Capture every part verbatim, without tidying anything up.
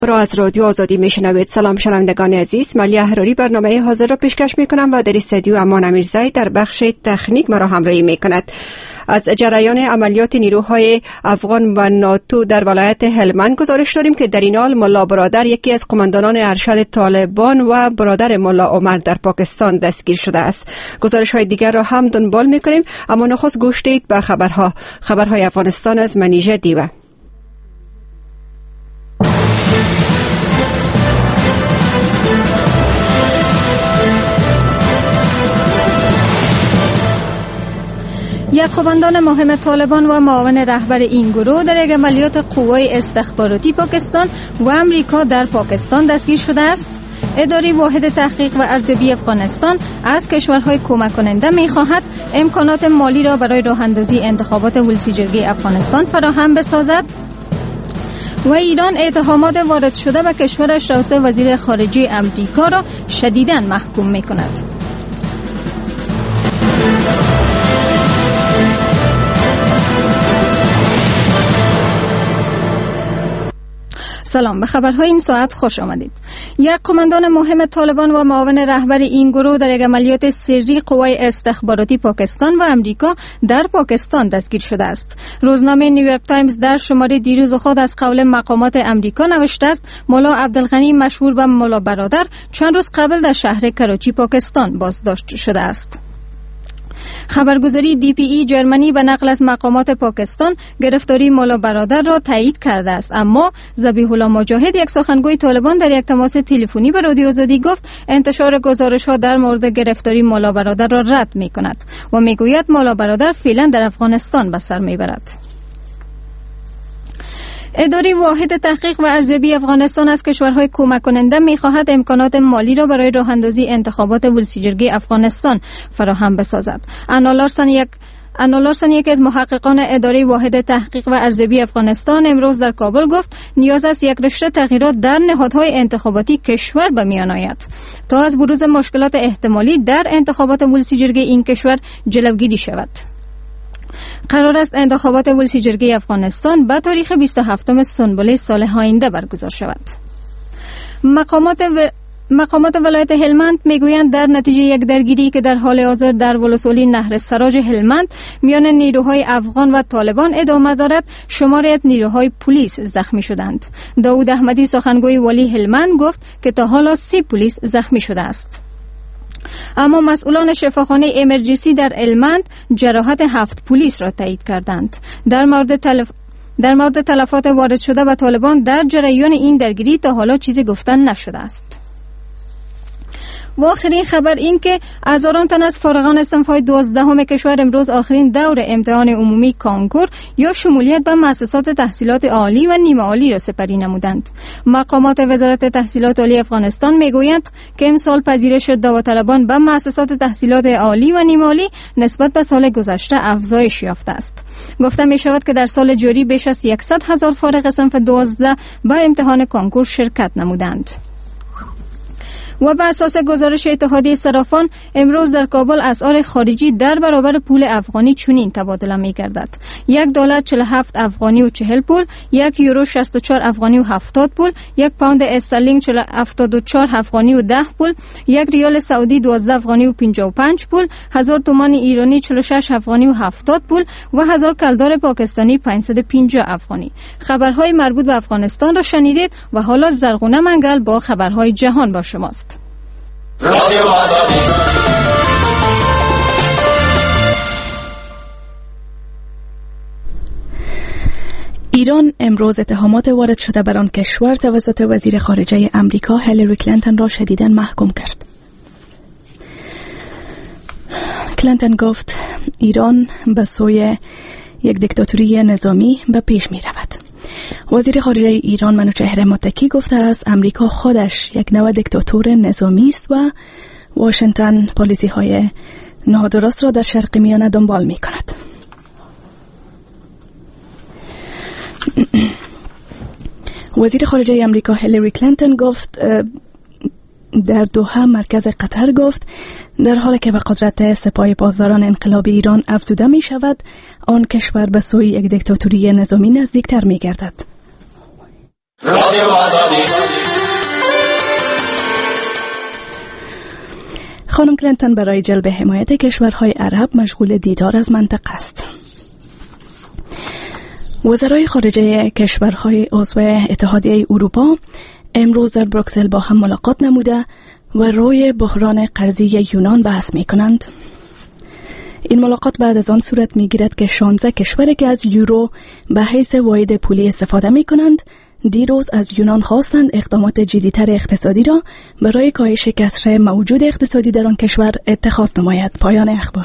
را از رادیو آزادی میشنوید. سلام شنوندگان عزیز، ملی احراری برنامه حاضر را پیشکش میکنم و در استودیو امان امیرزایی در بخش تکنیک مرا همراهی میکند. از جریان عملیات نیروهای افغان و ناتو در ولایت هلمند گزارش داریم که در این حال ملا برادر، یکی از قماندانان ارشد طالبان و برادر ملا عمر، در پاکستان دستگیر شده است. گزارش های دیگر را هم دنبال میکنیم، اما نخست گوش دهید به خبرها. خبرهای افغانستان از منیژه دیوه. یک قماندان مهم طالبان و معاون رهبر این گروه در یک عملیات قوای استخباراتی پاکستان و امریکا در پاکستان دستگیر شده است. اداره واحد تحقیق و ارزیابی افغانستان از کشورهای کمک کننده می خواهد امکانات مالی را برای راه اندازی انتخابات ولسی جرگه افغانستان فراهم بسازد. و ایران اتهامات وارد شده به کشورش توسط وزیر خارجه امریکا را شدیداً محکوم می کند. سلام، به خبرهای این ساعت خوش آمدید. یک قماندان مهم طالبان و معاون رهبر این گروه در یک عملیات سری قوای استخباراتی پاکستان و امریکا در پاکستان دستگیر شده است. روزنامه نیویورک تایمز در شماره دیروز خود از قول مقامات امریکا نوشته است ملا عبدالغنی مشهور به ملا برادر چند روز قبل در شهر کراچی پاکستان بازداشت شده است. خبرگزاری دی پی ای جرمنی به نقل از مقامات پاکستان گرفتاری ملا برادر را تایید کرده است، اما ذبیح الله مجاهد، یک سخنگوی طالبان، در یک تماس تلفنی به رادیو آزادی گفت انتشار گزارش ها در مورد گرفتاری ملا برادر را رد می کند و می گوید ملا برادر فعلا در افغانستان به سر می برد. اداره واحد تحقیق و ارزیابی افغانستان از کشورهای کمک کننده می‌خواهد امکانات مالی را برای راه اندازی انتخابات ولسی جرگه افغانستان فراهم بسازد. انا لارسن یک انا لارسن یک از محققان اداره واحد تحقیق و ارزیابی افغانستان امروز در کابل گفت نیاز است یک رشته تغییرات در نهادهای انتخاباتی کشور به میان آید تا از بروز مشکلات احتمالی در انتخابات ولسی جرگه این کشور جلوگیری شود. قرار است انتخابات ولسی جرگه افغانستان به تاریخ بیست و هفتم سنبله سال آینده برگزار شود. مقامات و... مقامات ولایت هلمند میگویند در نتیجه یک درگیری که در حال حاضر در ولسوالی نهر سراج هلمند میان نیروهای افغان و طالبان ادامه دارد، شماری از نیروهای پلیس زخمی شدند. داود احمدی، سخنگوی والی هلمند، گفت که تا حالا سی پلیس زخمی شده است. اما مسئولان شفاخانه امرجنسی در هلمند جراحت هفت پلیس را تایید کردند. در مورد تلف... در مورد تلفات وارد شده به طالبان در جریان این درگیری تا حالا چیزی گفتن نشده است. و آخرین خبر این که هزاران تن از فارغان صنف دوازدهم کشور امروز آخرین دور امتحان عمومی کانکور یا شمولیت به مؤسسات تحصیلات عالی و نیمه عالی را سپری نمودند. مقامات وزارت تحصیلات عالی افغانستان میگویند که امسال پذیرش داوطلبان به مؤسسات تحصیلات عالی و نیمه عالی نسبت به سال گذشته افزایش یافته است. گفته می شود که در سال جاری بیش از صد هزار فارغ صنف دوازده به امتحان کانکور شرکت نمودند. و به اساس گزارش اتحادیه صرافان امروز در کابل اسعار خارجی در برابر پول افغانی چنین تبادله می گردد: یک دلار چهل و هفت افغانی و چهل پول، یک یورو شصت و چهار افغانی و هفتاد پول، یک پوند استرلینگ هفتاد و چهار افغانی و ده پول، یک ریال سعودی دوازده افغانی و پنجاه و پنج پول، هزار تومان ایرانی چهل و شش افغانی و هفتاد پول و هزار کلدار پاکستانی پانصد و پنجاه افغانی. خبرهای مربوط به افغانستان را شنیدید و حالا زرغونه منگل با خبرهای جهان با شماست. رادیو آزادی. ایران امروز اتهامات وارد شده بر آن کشور توسط وزیر خارجه امریکا هیلاری کلینتون را شدیداً محکوم کرد. کلینتون گفت ایران به سوی یک دیکتاتوری نظامی به پیش می رود. وزیر خارجه ایران منوچهر متکی گفته است امریکا خودش یک نوع دیکتاتور نظامی است و واشنگتن پالیسی های نادرست را در شرق میانه دنبال می کند. وزیر خارجه امریکا هیلاری کلینتون گفت در دوحه مرکز قطر گفت در حالی که به قدرت سپاه پاسداران انقلاب ایران افزوده می شود آن کشور به سوی یک دیکتاتوری نظامی نزدیکتر می گردد. رادیو آزادی. خانم کلینتون برای جلب حمایت کشورهای عرب مشغول دیدار از منطقه است. وزرای خارجه کشورهای عضو اتحادیه اروپا امروز در بروکسل با هم ملاقات نموده و روی بحران قرضی یونان بحث می کنند. این ملاقات بعد از آن صورت می گیرد که شانزده کشوری که از یورو به حیث واحد پولی استفاده می کنند دیروز از یونان خواستند اقدامات جدی‌تر اقتصادی را برای کاهش کسر موجود اقتصادی در آن کشور اتخاذ نماید. پایان اخبار.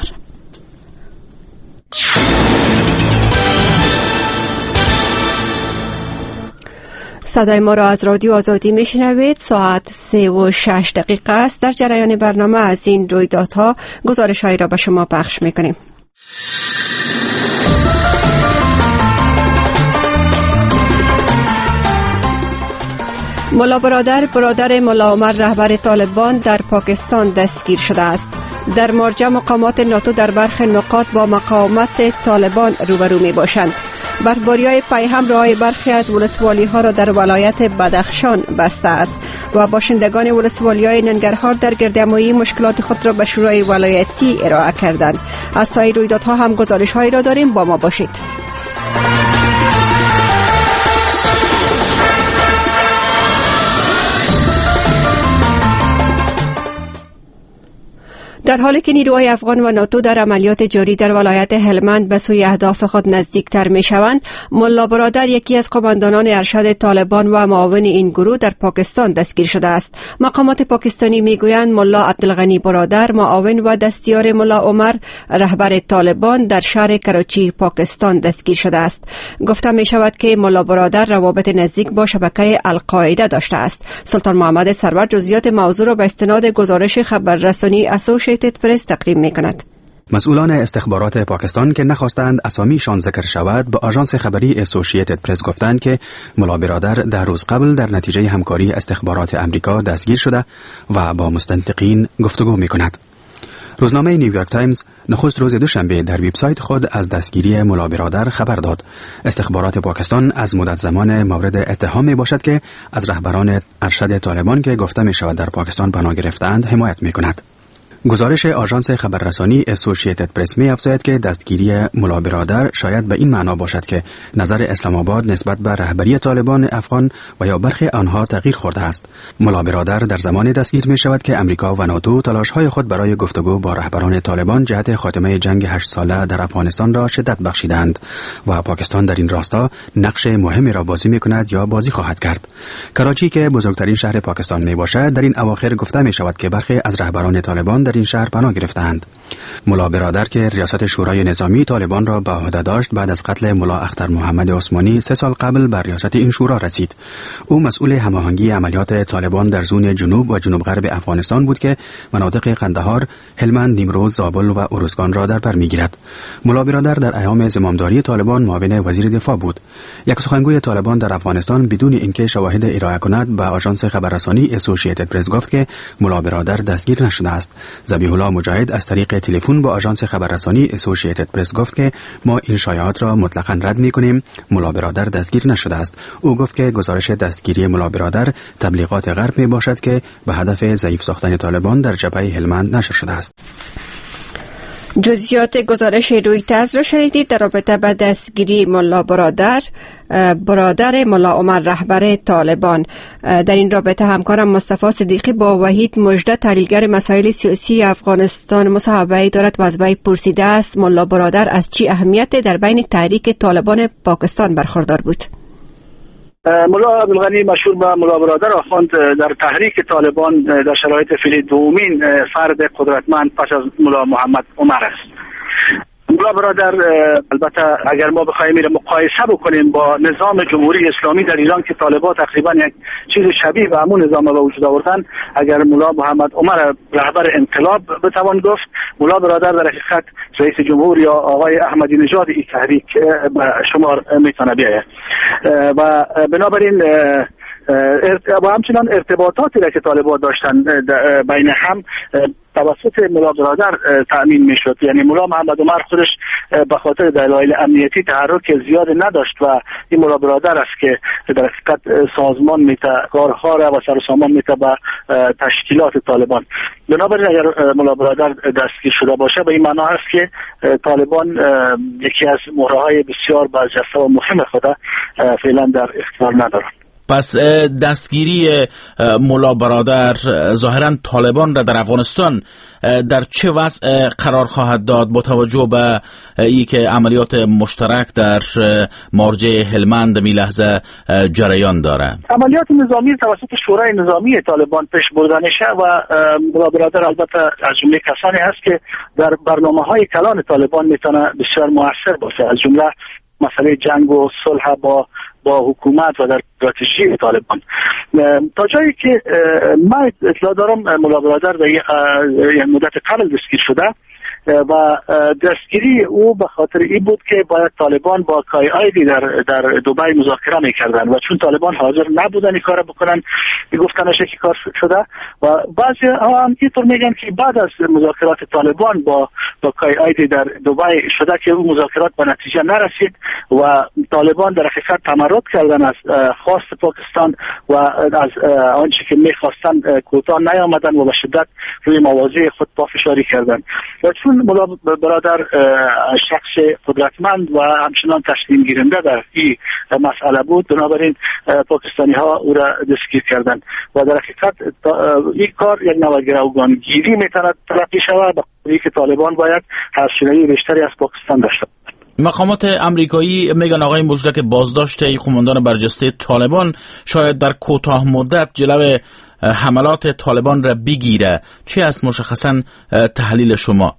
صدای ما را از رادیو آزادی میشنوید. ساعت سه و شش دقیقه است. در جریان برنامه از این رویدادها گزارش هایی را به شما پخش میکنیم. ملا برادر برادر ملا عمر رهبر طالبان در پاکستان دستگیر شده است. در مارجه مقامات ناتو در برخی نقاط با مقاومت طالبان روبرو می باشند. برفباری‌های پیهم راه برخی از ولسوالی‌ها را در ولایت بدخشان بسته است و باشندگان ولسوالی‌های ننگرهار در گردهمایی مشکلات خود را به شورای ولایتی ارائه کردند. از سایر رویدادها هم گزارش‌هایی را داریم، با ما باشید. در حالی که نیروهای افغان و ناتو در عملیات جاری در ولایت هلمند به سوی اهداف خود نزدیکتر می شوند، ملا برادر یکی از قماندانان ارشد طالبان و معاون این گروه در پاکستان دستگیر شده است. مقامات پاکستانی می گویند ملا عبدالغنی برادر معاون و دستیار ملا عمر رهبر طالبان در شهر کراچی پاکستان دستگیر شده است. گفته می شود که ملا برادر روابط نزدیک با شبکه القاعده داشته است. سلطان محمد سرور جزئیات موضوع را به استناد گزارش خبررسانی اسوسییتد پرس تقدیم می‌کند. مسئولان استخبارات پاکستان که نخواستند اسامیشان ذکر شود به آژانس خبری اسوسییتد پرس گفتند که ملا برادر در روز قبل در نتیجه همکاری استخبارات امریکا دستگیر شده و با مستنطقین گفتگو می‌کند. روزنامه نیویورک تایمز نخست روز دوشنبه در وبسایت خود از دستگیری ملا برادر خبر داد. استخبارات پاکستان از مدت زمان مورد اتهام می باشد که از رهبران ارشد طالبان که گفته می شود در پاکستان پناه گرفتند حمایت می کند. گزارش آژانس خبررسانی اسوسییتد پرس می افزاید که دستگیری ملا برادر شاید به این معنا باشد که نظر اسلام آباد نسبت به رهبری طالبان افغان و یا برخی آنها تغییر خورده است. ملا برادر در زمان دستگیر می شود که امریکا و ناتو تلاش‌های خود برای گفتگو با رهبران طالبان جهت خاتمه جنگ هشت ساله در افغانستان را شدت بخشیدند و پاکستان در این راستا نقش مهمی را بازی می کند یا بازی خواهد کرد. کراچی که بزرگترین شهر پاکستان می باشد در این اواخر گفته می شود که برخی از رهبران طالبان در این شهر پناه گرفتند. ملا برادر که ریاست شورای نظامی طالبان را به عهده داشت بعد از قتل ملا اختر محمد عثمانی سه سال قبل بر ریاست این شورا رسید. او مسئول هماهنگی عملیات طالبان در زون جنوب و جنوب غرب افغانستان بود که مناطق قندهار، هلمند، نیمروز، زابل و ارزگان را در بر میگیرد. ملا برادر در ایام زمامداری طالبان معاون وزیر دفاع بود. یک سخنگوی طالبان در افغانستان بدون اینکه شواهد ارائه کند به آژانس خبررسانی اسوسییتد پرس گفت که ملا برادر دستگیر نشده است. ذبیح الله مجاهد از طریق تلفن با آژانس خبررسانی اسوسییتد پرس گفت که ما این شایعات را مطلقاً رد می‌کنیم. ملا برادر دستگیر نشده است. او گفت که گزارش دستگیری ملا برادر تبلیغات غرب میباشد که به هدف ضعیف ساختن طالبان در جبهه هلمند نشر شده است. جزئیات گزارش رویترز را شنیدید در رابطه با دستگیری ملا برادر برادر ملا عمر رهبر طالبان. در این رابطه همکارم مصطفی صدیقی با وحید مژده تحلیلگر مسائل سیاسی افغانستان مصاحبه دارد و از وی پرسیده است ملا برادر از چی اهمیت در بین تحریک طالبان پاکستان برخوردار بود؟ ملا عبدالغنی مشهور به ملا برادر آخوند در تحریک طالبان در شرایط فعلی دومین فرد قدرتمند پس از ملا محمد عمر است. ملا برادر البته اگر ما بخوایم میره مقایسه بکنیم با نظام جمهوری اسلامی در ایران که طالبان تقریبا یک چیز شبیه به همون نظام به وجود آوردن، اگر ملا محمد عمر رهبر انقلاب بتوان گفت، ملا برادر در حقیقت رئیس جمهور یا آقای احمدی نژاد این تحریک به شمار میتونه بیاید. و بنابراین و همچنان ارتباطاتی را که طالبان داشتن بین هم توسط ملا برادر تأمین میشد. یعنی ملا محمد عمر خودش به خاطر دلایل امنیتی تحرک زیاد نداشت و این ملا برادر است که در حقیقت سازمان میته کارها را و سر و سامان میته به تشکیلات طالبان. بنابراین اگر ملا برادر دستگیر شده باشه به این معنا است که طالبان یکی از مهره‌های بسیار برجسته و مهم خود فعلا در اختیار ندارند. پس دستگیری ملا برادر ظاهرا طالبان را در افغانستان در چه وضع قرار خواهد داد با توجه به ای که عملیات مشترک در مارجه هلمند می لحظه جریان داره؟ عملیات نظامی توسط شورای نظامی طالبان پیش برده میشه و ملا برادر البته از جمله کسانی هست که در برنامه‌های کلان طالبان میتونه بسیار موثر باشه، از جمله مسئله جنگ و صلح با با حکومت و در استراتژی طالبان. تا جایی که من اطلاع دارم ملا برادر در یک مدت قبل دستگیر شده و دستگیری او به خاطر این بود که باید طالبان با کای آیدی در در دبی مذاکره میکردن و چون طالبان حاضر نبودن این کار بکنن گفتنش که کار شده و بعضی ها هم اینطور میگن که بعد از مذاکرات طالبان با با کای آیدی در دبی شده که اون مذاکرات به نتیجه نرسید و طالبان در حقیقت تمرد کردن از خواست پاکستان و از آنچه که میخواستن کوتاه نیامدن و به شدت روی مواضع خود پافشاری کردن و چون ملا برادر شخص قدرتمند و همچنان تسلیم گیرنده در این مسئله بود، بنابراین پاکستانی ها او را دستگیر کردند و در حقیقت این کار یک نوع گروگانگیری میتواند تلقی شود به که طالبان باید هرشینه‌ای بیشتری از پاکستان داشته. مقامات امریکایی میگن آقای مجدک بازداشت قماندان برجسته طالبان شاید در کوتاه مدت جلوی حملات طالبان را بگیره. چی است مشخصا تحلیل شما؟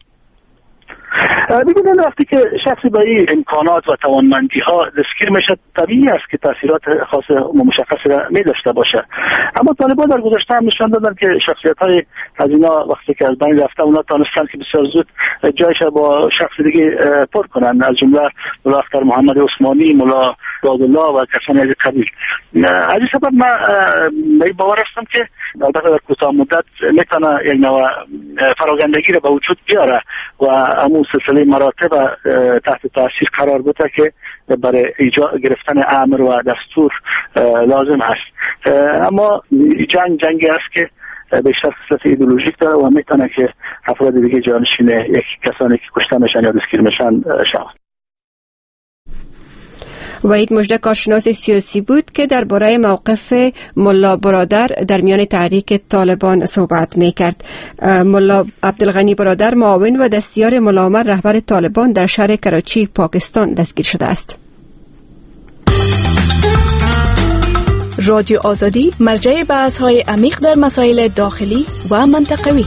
میگن وقتی که شخصی با این امکانات و توانمندی ها دستگیر میشه طبیعی است که تاثیرات خاص و مشخصی را می داشته باشه. اما طالبان در گذشته هم نشان دادن که شخصیت های از اینا وقتی که از بین رفته اونا تانستن که بسیار زود جایش با شخص دیگه پر کنن، از جمله ملا اختر محمد عثمانی، ملا دادالله و کسانی از قبیل. از این سبب من باور هستم که البته در کوتاه مدت میتونه یک نوع فراگندگی را به وجود بیاره و همون سلسله مراتب تحت تاثیر قرار بده که برای ایجاد گرفتن امر و دستور لازم است. اما جنگ جنگی است که بیشتر خصلت ایدئولوژیک داره و میتونه که افراد دیگه جانشین یک کسانی که کشته میشن یا دستگیر میشن شود. وحید مجدک کارشناس سیاسی بود که درباره موقف ملا برادر در میان تحریک طالبان صحبت میکرد. ملا عبدالغنی برادر معاون و دستیار ملا عمر رهبر طالبان در شهر کراچی پاکستان دستگیر شده است. رادیو آزادی مرجع بحث‌های عمیق در مسائل داخلی و منطقوی.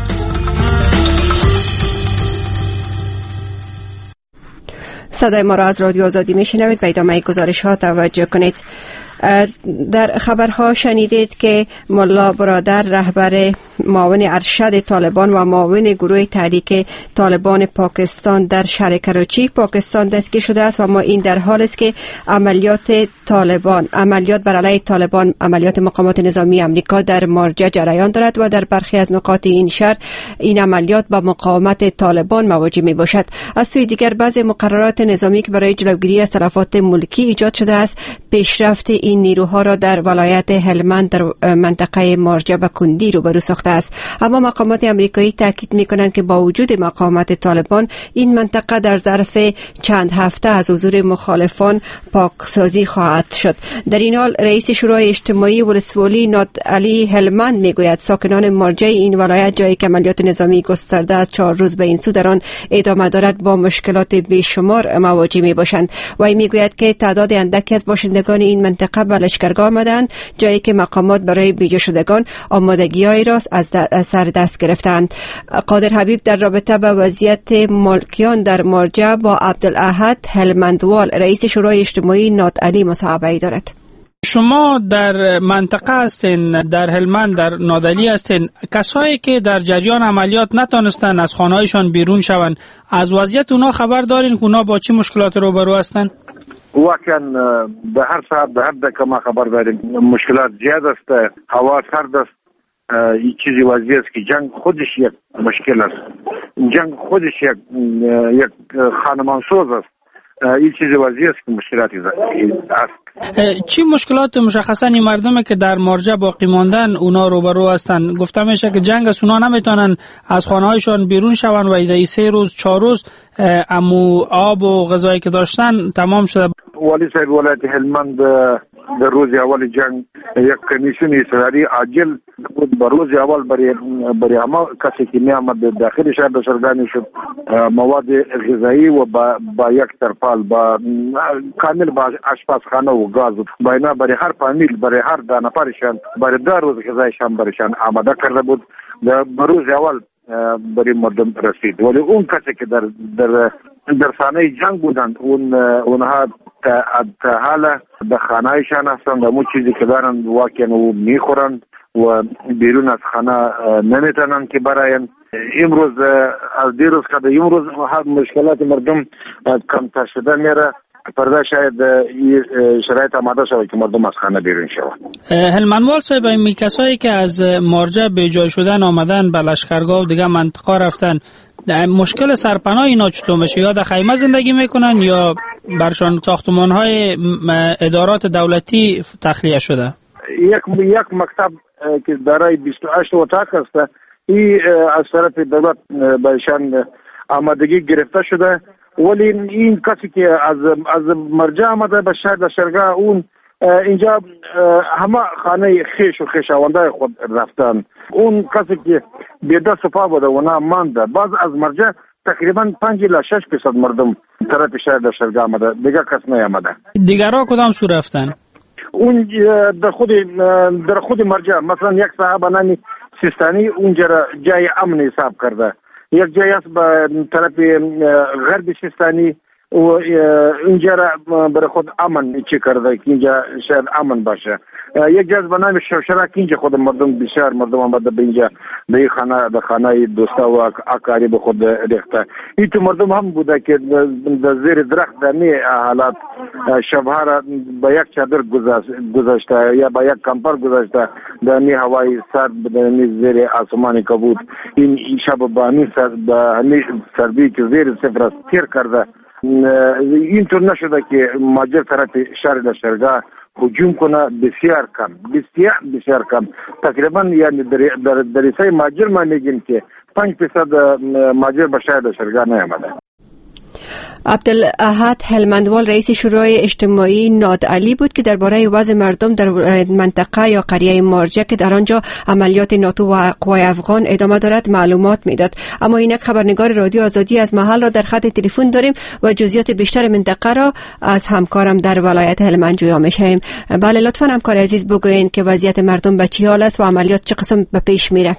صدای ما را از رادیو آزادی میشنوید. به ادامه گزارش ها توجه کنید. در خبرها شنیدید که ملا برادر رهبر معاون ارشد طالبان و معاون گروه تحریک طالبان پاکستان در شهر کراچی پاکستان دستگیر شده است و ما این در حال است که عملیات طالبان عملیات بر علیه طالبان عملیات مقامات نظامی امریکا در مارجه جریان دارد و در برخی از نقاط این شهر این عملیات با مقاومت طالبان مواجه می باشد. از سوی دیگر بعضی مقررات نظامی که برای جلوگیری از تلفات ملکی ایجاد شده است پیشرفت این نیروها را در ولایت هلمند در منطقه مارجه و کندی روبرو ساخته است. اما مقامات امریکایی تاکید می‌کنند که با وجود مقاومت طالبان این منطقه در ظرف چند هفته از حضور مخالفان پاکسازی خواهد شد. در این حال رئیس شورای اجتماعی ولسوالی ناد علی هلمند میگوید ساکنان مارجه این ولایت جایی که عملیات نظامی گسترده از چهار روز به این سو در آن ادامه دارد با مشکلات بیشمار مواجه میباشند. و میگوید که تعداد اندکی از باشندگان این منطقه به لشکرگاه آمدند، جایی که مقامات برای بیجا شدگان آمادگی‌هایی را از سر دست گرفتند. قادر حبیب در رابطه با وضعیت مالکیان در مارجه با عبدالاحد هلمندوال رئیس شورای اجتماعی ناد علی مصاحبه‌ای دارد. شما در منطقه هستین، در هلمند در نادعلی هستین، کسایی که در جریان عملیات نتونستن از خانه‌هایشان بیرون شوند، از وضعیت اونا خبر دارین که اونا با چه مشکلات روبرو هستن؟ واقعا به هر ساعت به هر دقیقه ما خبر داریم مشکلات زیاد است، هوا سرد است. این چیزی واضح است که جنگ خودش یک مشکل است، جنگ خودش یک یک خانمانسوز است. این چیزی واضح است که مشکلاتی است. چی مشکلات مشخصا این مردمی که در مارجه باقی ماندن اونا روبرو هستن؟ گفته میشه که جنگ است، اونا نمیتونن از خانه هایشان بیرون شون و ایده سه روز چهار روز امو آب و غذایی که داشتن تمام شده. والی صاحب ولایت هلمند در روز اول جنگ یک کمیسیون اصراری عاجل بود. به روز اول برای برای همه کسی که میامد داخل شهر بسرگانی شد مواد غذایی و با, با یک ترپال با کامل با آشپزخانه و گاز با اینا برای هر فامیل برای هر دو نفرشان برای دو روز غذایشان برایشان آماده کرده بود. به روز اول برای مردم رسید، ولی اون کسی که در در در سانه جنگ بودند اون اونها تا حالا به خانهایشان هستند و مو چیزی که دارند واقعا و میخورند و بیرون از خانه نمیتونند که براین. امروز از دیروز که امروز مشکلات مردم کمتر شده میره، فردا شاید شرایط آماده شود که مردم از خانه بیرون شود. هلمندوال صاحب، این کسایی که از مارجه به جای شدن آمدن به لشکرگاه و دیگه منطقه رفتن، مشکل سرپناه اینا چطور میشه؟ یا در خیمه زندگی میکنن یا برشان ساختمان‌های ادارات دولتی تخلیه شده؟ یک یک مکتب که دارای بیست و هشت اتاق است، این از طرف دولت بهشان آمادگی گرفته شده، ولی این کسی که از از مرجع آمده به شهر لشکرگاه اون اینجا همه خانه خیش و خیشاونده خود رفتن. اون کسی که به دست و پا بوده و نه مانده. باز از مرجع تقریبا پنج الی شش درصد مردم طرف شهر لشکرگاه آمده، دیگه کس نیامده. دیگرها کدام سو رفتن؟ اون در خود در خود مرجع مثلا یک صاحب نامی سیستانی اونجا جای امن حساب کرده، یک جای است به طرف غرب سیستانی و اینجا برای خود امن چی کرده که اینجا شاید امن باشه. یک جای به نام شوشرک اینجا خود مردم بسیار مردم آمده به اینجا به این خانه به خانه دوستا و اقارب خود ریخته. این تو مردم هم بوده که در زیر درخت در نی حالات شبها را با یک چادر گذاشته یا با یک کمپر گذاشته در نی هوای سرد در نی زیر آسمانی که بود. این شب با همین سردی که زیر صفر است تیر کرده. اینطور نشده که ماجر طرف شهر لشکرگاه هجوم کنه، بسیار کم بسیار بسیار کم. تقریبا یعنی در دریسه ماجر ما میگیم که پنج درصد ماجر به شهر لشکرگاه نیامده. عبدالاحد هلمندوال رئیس شورای اجتماعی نادعلی بود که درباره وضع مردم در منطقه یا قریه مارجه که در آنجا عملیات ناتو و قوای افغان ادامه دارد معلومات میداد. اما اینک خبرنگار رادیو آزادی از محل را در خط تلفن داریم و جزئیات بیشتر منطقه را از همکارم در ولایت هلمند جویا میشیم. بله لطفاً همکار عزیز بگوین که وضعیت مردم به چه حال است و عملیات چه قسم به پیش میره.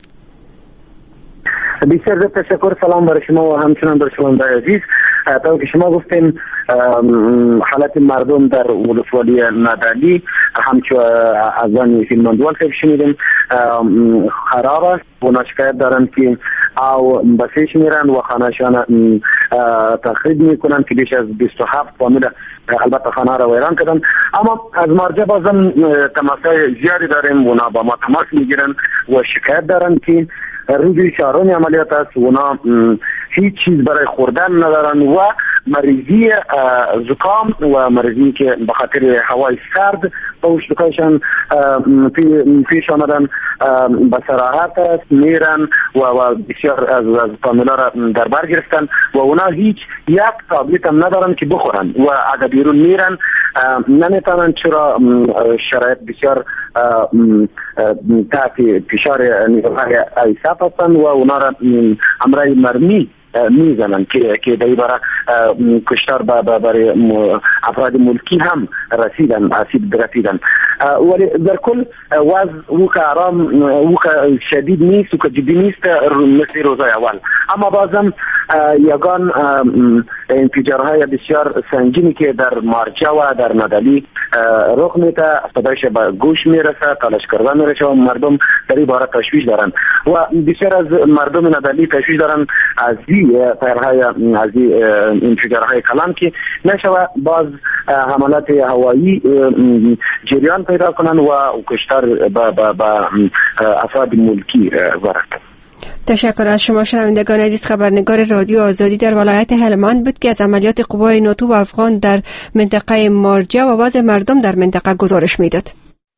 بسیار تشکر. سلام بر شما و همچنان بر شما عزیز. تا که شما گفتین حالت مردم در ولسوالی نادعلی همچون از آن هلمندوال که شنیدیم خراب است و شکایت دارند که او بسیج میرن و خانهشان تخریب میکنن که بیش از بیست و هفت فامیل البته خانه را ویران کردن. اما از مارجه بازم تماسای زیادی داریم و با ما تماس میگیرن و شکایت دارن که روزی چهارم عملیات است، اونا هیچ چیز برای خوردن ندارن و مریضی زکام و مریضی که به خاطر هوای سرد به اشتکایشان پیش آمدن به صراحت است میرن و, و بسیار از, از فامیلا را در بر گرفتن و اونا هیچ یک تابلیت هم ندارن که بخورن و اگر بیرون میرن نمیتونن، چرا شرایط بسیار تحت فشار نیروهای ایساف هستن و اونا را امرای مرمی میزنن که که در برای کشتار برای افراد ملکی هم رسیدن آسیب رسیدن. ولی در کل وضع او که آرام او که شدید نیست و که جدی نیست مثل روزهای اول، اما بازم یگان انفجارهای بسیار سنگینی که در مارجه و در نادعلی رخ میده صدایش به گوش میرسه، تلاش کرده میرسه و مردم در این باره تشویش دارن و بسیار از مردم نادعلی تشویش دارن از این پیرهای از این انفجارهای کلان که نشوه باز حملات هوایی جریان پیدا کنند و کشتار به افراد ملکی وارد. تشکر از شما شنوندگان عزیز. خبرنگار رادیو آزادی در ولایت هلمند بود که از عملیات قوای ناتو و افغان در منطقه مارجه و وضع مردم در منطقه گزارش میداد.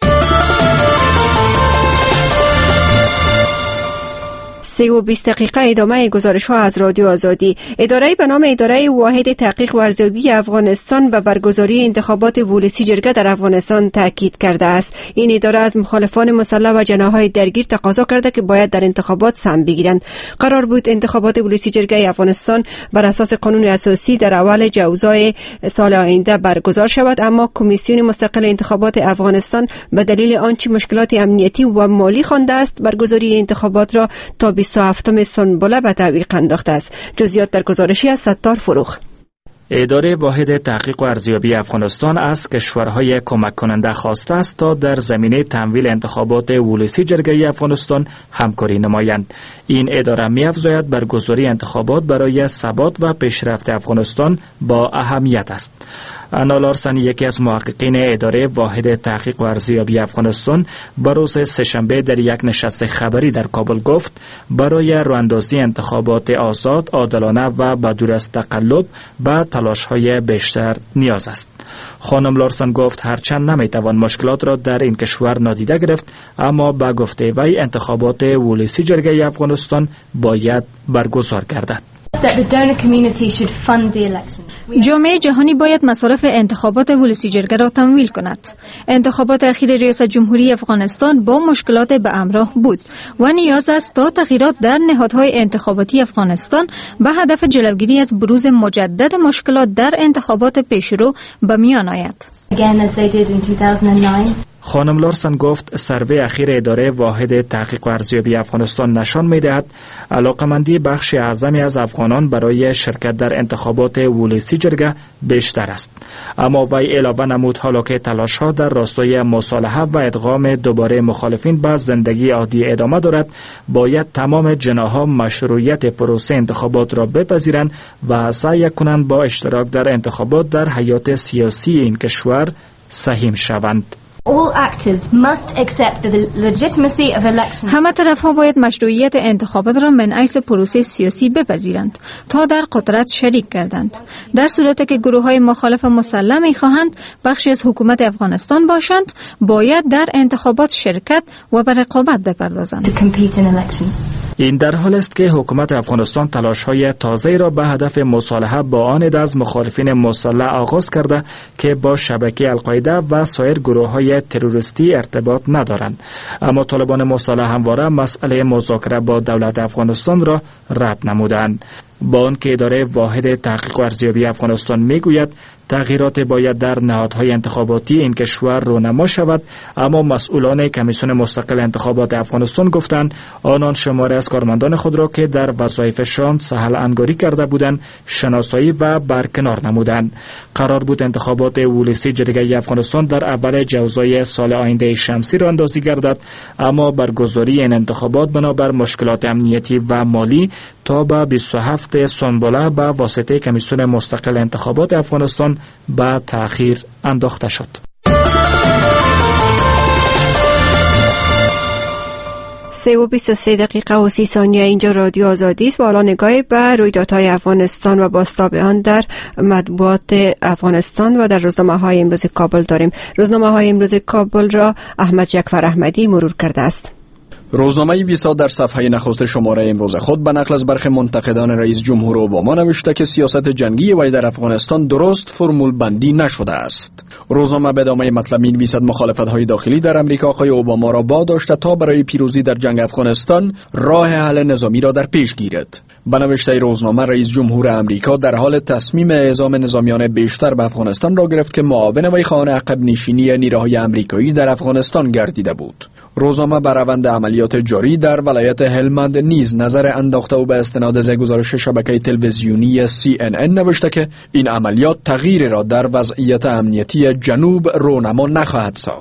سه و بیست دقیقه ادامه گزارش ها از رادیو آزادی. اداره به نام اداره واحد تحقیق و ارزیابی افغانستان به برگزاری انتخابات ولسی جرگه در افغانستان تاکید کرده است. این اداره از مخالفان مسلح و جناح‌های درگیر تقاضا کرده که باید در انتخابات سهم بگیرند. قرار بود انتخابات ولسی جرگه افغانستان بر اساس قانون اساسی در اول جوزای سال آینده برگزار شود، اما کمیسیون مستقل انتخابات افغانستان به دلیل آنچه مشکلات امنیتی و مالی خوانده است برگزاری انتخابات را تا بیست و هفتم سنبله به تعویق انداخته است. جزئیات در گزارشی از ستار فروخ. اداره واحد تحقیق و ارزیابی افغانستان از کشورهای کمک کننده خواسته است تا در زمینه تمویل انتخابات ولسی جرگه افغانستان همکاری نمایند. این اداره می‌افزاید برگزاری انتخابات برای ثبات و پیشرفت افغانستان با اهمیت است. انا لارسن، یکی از محققین اداره واحد تحقیق و ارزیابی افغانستان، به روز سه‌شنبه در یک نشست خبری در کابل گفت برای راه‌اندازی انتخابات آزاد، عادلانه و بدون از تقلب به تلاش‌های بیشتر نیاز است. خانم لارسن گفت هرچند نمیتوان مشکلات را در این کشور نادیده گرفت، اما به گفته وی انتخابات ولسی جرگه افغانستان باید برگزار گردد. جامعه جهانی باید مصارف انتخابات ولسی جرگه را تمویل کند. انتخابات اخیر ریاست جمهوری افغانستان با مشکلات به همراه بود و نیاز است تا تغییرات در نهادهای انتخاباتی افغانستان به هدف جلوگیری از بروز مجدد مشکلات در انتخابات پیشرو به میان آید. خانم لارسن گفت سروی اخیر اداره واحد تحقیق و ارزیابی افغانستان نشان می‌دهد علاقمندی بخش اعظمی از افغانان برای شرکت در انتخابات ولسی جرگه بیشتر است. اما وی علاوه نمود حالا که تلاش‌ها در راستای مصالحه و ادغام دوباره مخالفین به زندگی عادی ادامه دارد، باید تمام جناح‌ها مشروعیت پروسه انتخابات را بپذیرند و سعی کنند با اشتراک در انتخابات در حیات سیاسی این کشور سهیم شوند. همه طرف‌ها باید مشروعیت انتخابات را من حیث پروسه سیاسی بپذیرند تا در قدرت شریک گردند. در صورتی که گروه‌های مخالف مسلح می‌خواهند بخشی از حکومت افغانستان باشند، باید در انتخابات شرکت و به رقابت بپردازند. این در حال است که حکومت افغانستان تلاش‌های تازه‌ای را به هدف مصالحه با آن از مخالفین مسلح آغاز کرده که با شبکه القاعده و سایر گروه‌های تروریستی ارتباط ندارند. اما طالبان مسلح همواره مسئله مذاکره با دولت افغانستان را رد نمودند. با آنکه اداره واحد تحقیق و ارزیابی افغانستان میگوید تغییرات باید در نهادهای انتخاباتی این کشور رونما شود، اما مسئولان کمیسیون مستقل انتخابات افغانستان گفتند آنان شماره از کارمندان خود را که در وظایفشان سهل انگاری کرده بودند شناسایی و برکنار نمودند. قرار بود انتخابات ولسی جرگه افغانستان در اول جوزای سال آینده شمسی راه اندازی گردد، اما برگزاری این انتخابات بنابر مشکلات امنیتی و مالی تا به بیست و هفتم سنبله به واسطه کمیسیون مستقل انتخابات افغانستان به تأخیر انداخته شد. سه و بیست و سه دقیقه و سی ثانیه. اینجا رادیو آزادی است و حالا نگاهی به رویدادهای افغانستان و بازتاب آن در مطبوعات افغانستان و در روزنامه‌های امروز کابل داریم. روزنامه‌های امروز کابل را احمد جعفر احمدی مرور کرده است. روزنامه بیساد در صفحه نخست شماره امروز خود به نقل از برخی منتقدان رئیس جمهور اوباما نوشته که سیاست جنگی وی در افغانستان درست فرمول بندی نشده است. روزنامه به ادامه مطلب می‌نویسد مخالفت‌های داخلی در امریکا آقای اوباما را واداشته تا برای پیروزی در جنگ افغانستان راه حل نظامی را در پیش گیرد. به نوشته روزنامه رئیس جمهور امریکا در حال تصمیم اعزام نظامیان بیشتر به افغانستان را گرفت که معاون وی خواهان عقب نشینی نیروهای امریکایی در افغانستان گردیده بود. روزنامه بر روند عملیات جاری در ولایت هلمند نیز نظر انداخته و به استناد از گزارش شبکه تلویزیونی سی ان ان نوشته که این عملیات تغییر را در وضعیت امنیتی جنوب رونما نخواهد ساخت.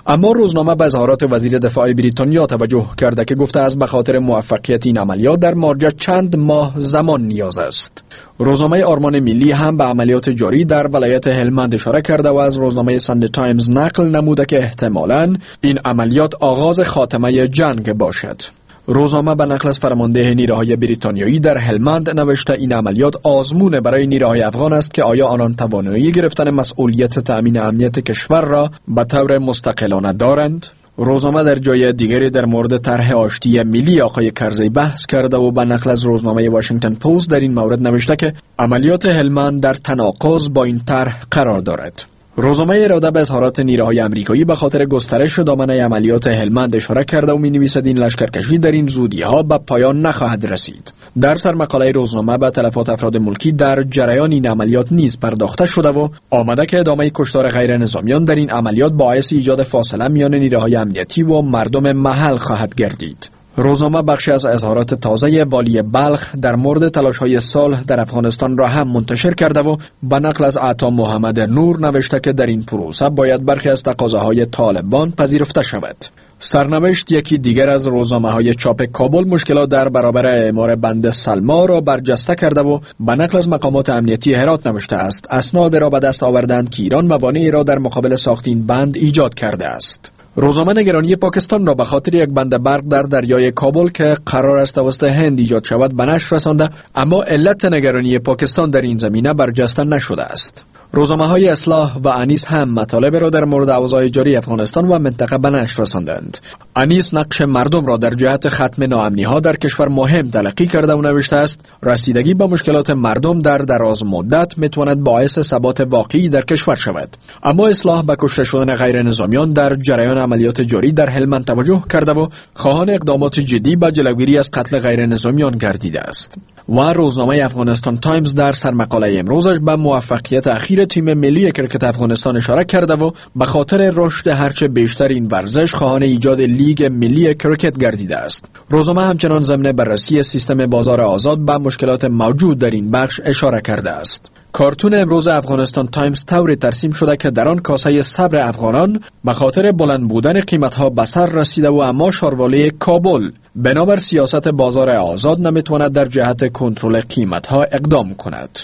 اما روزنامه به اظهارات وزیر دفاع بریتانیا توجه کرده که گفته است به خاطر موفقیت این عملیات در مارجه چند ماه زمان نیاز است. روزنامه آرمان ملی هم به عملیات جاری در ولایت هلمند اشاره کرده و از روزنامه ساندی تایمز نقل نموده که احتمالاً این عملیات آغاز خاتمه جنگ باشد. روزنامه به نقل از فرمانده نیروهای بریتانیایی در هلمند نوشته این عملیات آزمون برای نیروهای افغان است که آیا آنان توانایی گرفتن مسئولیت تأمین امنیت کشور را به طور مستقلانه دارند؟ روزنامه در جای دیگری در مورد طرح آشتی ملی آقای کرزی بحث کرده و به نقل از روزنامه واشنگتن پست در این مورد نوشته که عملیات هلمند در تناقض با این طرح قرار دارد. روزنامه اراده به اظهارات نیروهای آمریکایی به خاطر گسترش دامنه عملیات هلمند اشاره کرده و می‌نویسد این لشکرکشی در این زودی‌ها به پایان نخواهد رسید. در سرمقاله روزنامه به تلفات افراد ملکی در جریان این عملیات نیز پرداخته شده و آمده که ادامه کشتار غیر نظامیان در این عملیات باعث ایجاد فاصله میان نیروهای امنیتی و مردم محل خواهد گردید. روزنامه بخشی از اظهارات تازه والی بلخ در مورد تلاش‌های صلح در افغانستان را هم منتشر کرده و به نقل از عطا محمد نور نوشته که در این پروسه باید برخی از تقاضاهای طالبان پذیرفته شود. سرنوشت یکی دیگر از روزنامه‌های چاپ کابل مشکلات در برابر اعمار بند سلما را برجسته کرده و به نقل از مقامات امنیتی هرات نوشته است اسناد را به دست آوردند که ایران موانعی را در مقابل ساخت این بند ایجاد کرده است. روزنامه نگرانی پاکستان را به خاطر یک بند برق در دریای کابل که قرار است توسط هند ایجاد شود به نشر رسانده، اما علت نگرانی پاکستان در این زمینه برجسته نشده است. روزنامه‌های اصلاح و انیس هم مطالب را در مورد اوضاع جاری افغانستان و منطقه به نشر رساندند. انیس نقش مردم را در جهت ختم ناامنی‌ها در کشور مهم تلقی کرده و نوشته است رسیدگی به مشکلات مردم در دراز مدت میتواند باعث ثبات واقعی در کشور شود. اما اصلاح به کشته شدن غیر نظامیان در جریان عملیات جاری در هلمند توجه کرده و خواهان اقدامات جدی به جلوگیری از قتل غیر نظامیان گردیده است. و روزنامه افغانستان تایمز در سرمقاله امروزش به موفقیت اخیر تیم ملی کرکت افغانستان اشاره کرده و به خاطر رشد هرچه بیشتر این ورزش خواهان ایجاد لیگ ملی کرکت گردیده است. روزنامه همچنان ضمن بررسی سیستم بازار آزاد به مشکلات موجود در این بخش اشاره کرده است. کارتون امروز افغانستان تایمز طوری ترسیم شده که در آن کاسه صبر افغانان به خاطر بلند بودن قیمت‌ها به سر رسیده و اما شاروالی کابل بنابر سیاست بازار آزاد نمیتواند در جهت کنترل قیمت‌ها اقدام کند.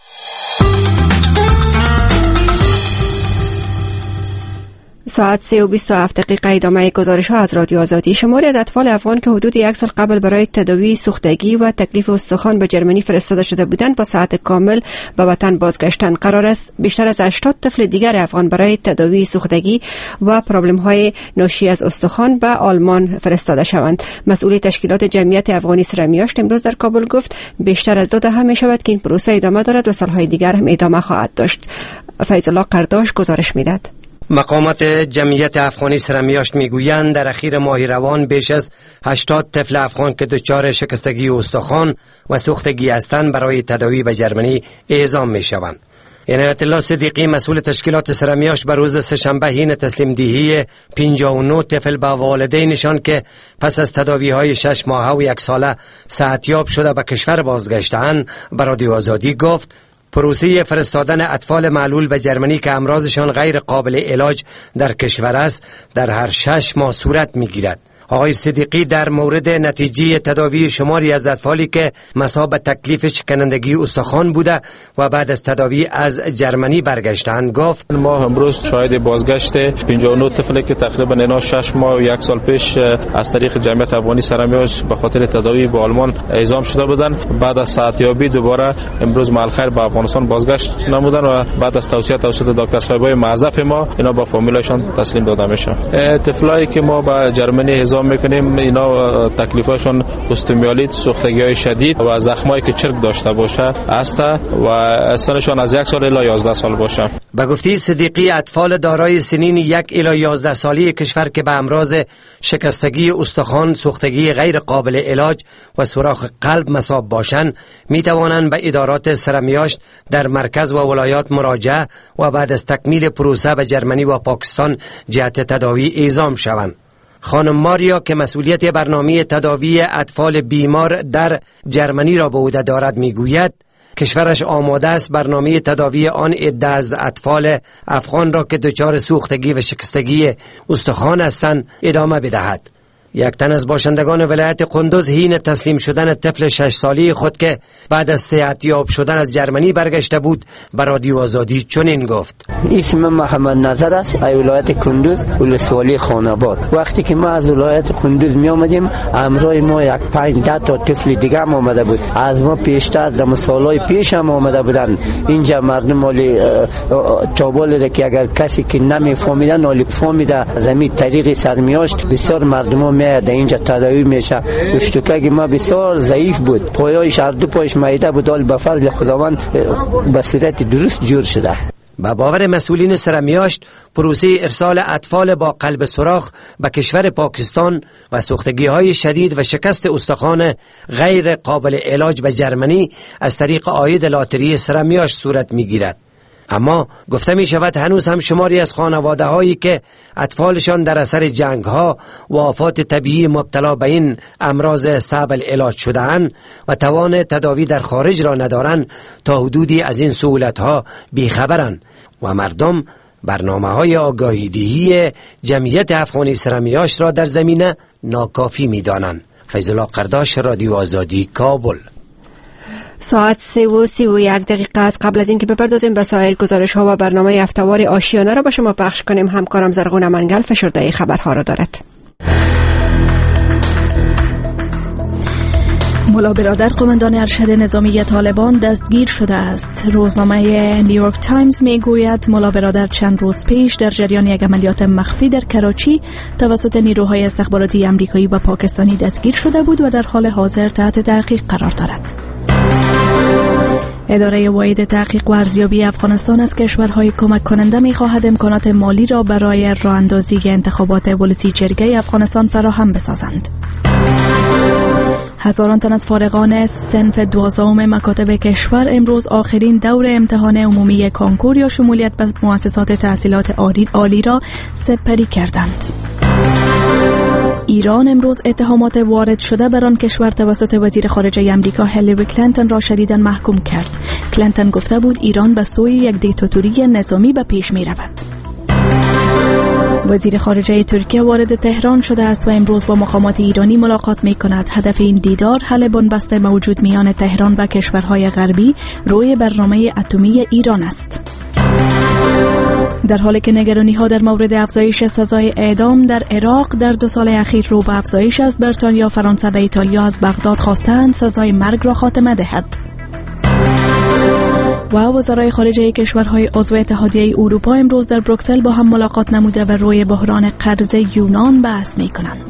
ساعت سه و بیست و هفت دقیقه ادامه گزارش ها از رادیو آزادی. شماری از اطفال افغان که حدود یک سال قبل برای تداوی سوختگی و تکلیف استخوان به جرمنی فرستاده شده بودند با صحت کامل به وطن بازگشتند. قرار است بیشتر از هشتاد طفل دیگر افغان برای تداوی سوختگی و پرابلم های ناشی از استخوان به آلمان فرستاده شوند. مسئول تشکیلات جمعیت افغانی سرمیاشت امروز در کابل گفت بیشتر از دو دهه می شود که این پروسه ادامه دارد و سالهای دیگر هم ادامه خواهد داشت. فیض الله قرداش گزارش میدهد. مقامات جمعیت افغانی سرمیاشت میگویند در اخیر ماه روان بیش از هشتاد طفل افغان که دچار شکستگی استخوان و سوختگی هستند برای تداوی به جرمنی اعزام میشوند. عنایت الله صدیقی مسئول تشکیلات سرمیاشت به روز سه‌شنبه حین تسلیم دهی پنجاه و نه طفل به والدینشان که پس از تداوی های شش ماهه و یک ساله صحتیاب شده به کشور بازگشتند به رادیو آزادی گفت پروسه فرستادن اطفال معلول به جرمنی که امراضشان غیر قابل علاج در کشور است در هر شش ماه صورت میگیرد. آقای صدیقی در مورد نتیجه تداوی شماری از اطفالی که مصاب تکلیف شکنندگی استخوان بوده و بعد از تداوی از جرمنی برگشتند گفت ما امروز شاهد بازگشت پنجاه و نه طفلی که تقریبا اینا شش ماه و یک سال پیش از طریق جمعیت افغانی سرمیاشت به خاطر تداوی به آلمان اعزام شده بودند. بعد از صحتیابی دوباره امروز مع الخیر به افغانستان بازگشت نمودن و بعد از توصیه توسط دکتر صاحبای معزف ما اینا با فامیلشان تسلیم داده میشن. طفلایی که ما به جرمنی میکنیم اینا تکلیفاشون استمیالیت، سوختگی‌های شدید و زخمایی که چرک داشته باشه است و سنشون از یک سال الی یازده سال باشه. به گفته صدیقی اطفال دارای سنین یک الی یازده سالی کشور که به امراض شکستگی استخوان، سوختگی غیر قابل علاج و سوراخ قلب مصاب باشند می توانند به ادارات سرمیاشت در مرکز و ولایات مراجعه و بعد از تکمیل پروسه به جرمنی و پاکستان جهت تداوی اعزام شوند. خانم ماریا که مسئولیت برنامه تداوی اطفال بیمار در جرمنی را به عهده دارد میگوید کشورش آماده است برنامه تداوی آن عده از اطفال افغان را که دچار سوختگی و شکستگی استخوان هستند ادامه بدهد. یک تن از باشندگان ولایت قندوز حین تسلیم شدن طفل شش ساله خود که بعد از صحتیاب شدن از جرمنی برگشته بود به رادیو آزادی چنین گفت: اسم محمد نظر است، از ولایت قندوز، ولسوالی خاناباد. وقتی که ما از ولایت قندوز می آمدیم، همراه ما یک پنج ده تا طفل دیگه هم آمده بود. از ما پیشتر در سالهای پیش هم آمده بودن. اینجا مردم مالی چابال که اگر کسی که نمی فهمیدن نالی فهمیده زمین طریق سرمیاشت بسیار مردم در اینجا تداوی میشه. اشتکاگی ما بسیار ضعیف بود، پایایش هر دو پایش مایده بود، ولی به فضل خداوند به صورت درست جور شده. با باور مسئولین سرمیاشت، پروسه ارسال اطفال با قلب سوراخ به کشور پاکستان و سوختگی های شدید و شکست استخوان غیر قابل علاج به جرمنی از طریق عاید لاتری سرمیاشت صورت میگیرد. اما گفته می شود هنوز هم شماری از خانواده هایی که اطفالشان در اثر جنگ ها و آفات طبیعی مبتلا به این امراض صعب العلاج شده‌اند و توان تداوی در خارج را ندارند تا حدودی از این سهولت ها بیخبرند و مردم برنامه های آگاهی دهی جمعیت افغانی سرمیاش را در زمینه ناکافی می دانند. فیض الله قرداش، رادیو آزادی، کابل. ساعت سه و سی و یک دقیقه است. قبل از اینکه بپردازیم به سایر گزارش ها و برنامه هفته‌وار آشیانه را به شما پخش کنیم، همکارم زرغون منگل فشرده خبرها را دارد. ملا برادر قماندان ارشد نظامی طالبان دستگیر شده است. روزنامه نیویورک تایمز میگوید ملا برادر چند روز پیش در جریان یک عملیات مخفی در کراچی توسط نیروهای استخباراتی آمریکایی و پاکستانی دستگیر شده بود و در حال حاضر تحت تحقیق قرار دارد. اداره واحد تحقیق و ارزیابی افغانستان از کشورهای کمک کننده می خواهد امکانات مالی را برای راه اندازی انتخابات ولسی جرگه افغانستان فراهم بسازند. هزاران تن از فارغان صنف دوازدهم مکاتب کشور امروز آخرین دور امتحان عمومی کنکور یا شمولیت به مؤسسات تحصیلات عالی را سپری کردند. ایران امروز اتهامات وارد شده بر آن کشور توسط وزیر خارجه آمریکا هیلاری کلینتون را شدیداً محکوم کرد. کلینتون گفته بود ایران به سوی یک دیکتاتوری نظامی به پیش می رود. وزیر خارجه ترکیه وارد تهران شده است و امروز با مقامات ایرانی ملاقات می کند. هدف این دیدار حل بنبست موجود میان تهران و کشورهای غربی روی برنامه اتمی ایران است. در حالی که نگرانی ها در مورد افزایش سزای اعدام در عراق در دو سال اخیر رو به افزایش است، بریتانیا، فرانسه و ایتالیا از بغداد خواستند سزای مرگ را خاتمه دهد. و وزرای خارجه کشورهای عضو اتحادیه اروپا امروز در بروکسل با هم ملاقات نموده و روی بحران قرض یونان بحث می کنند.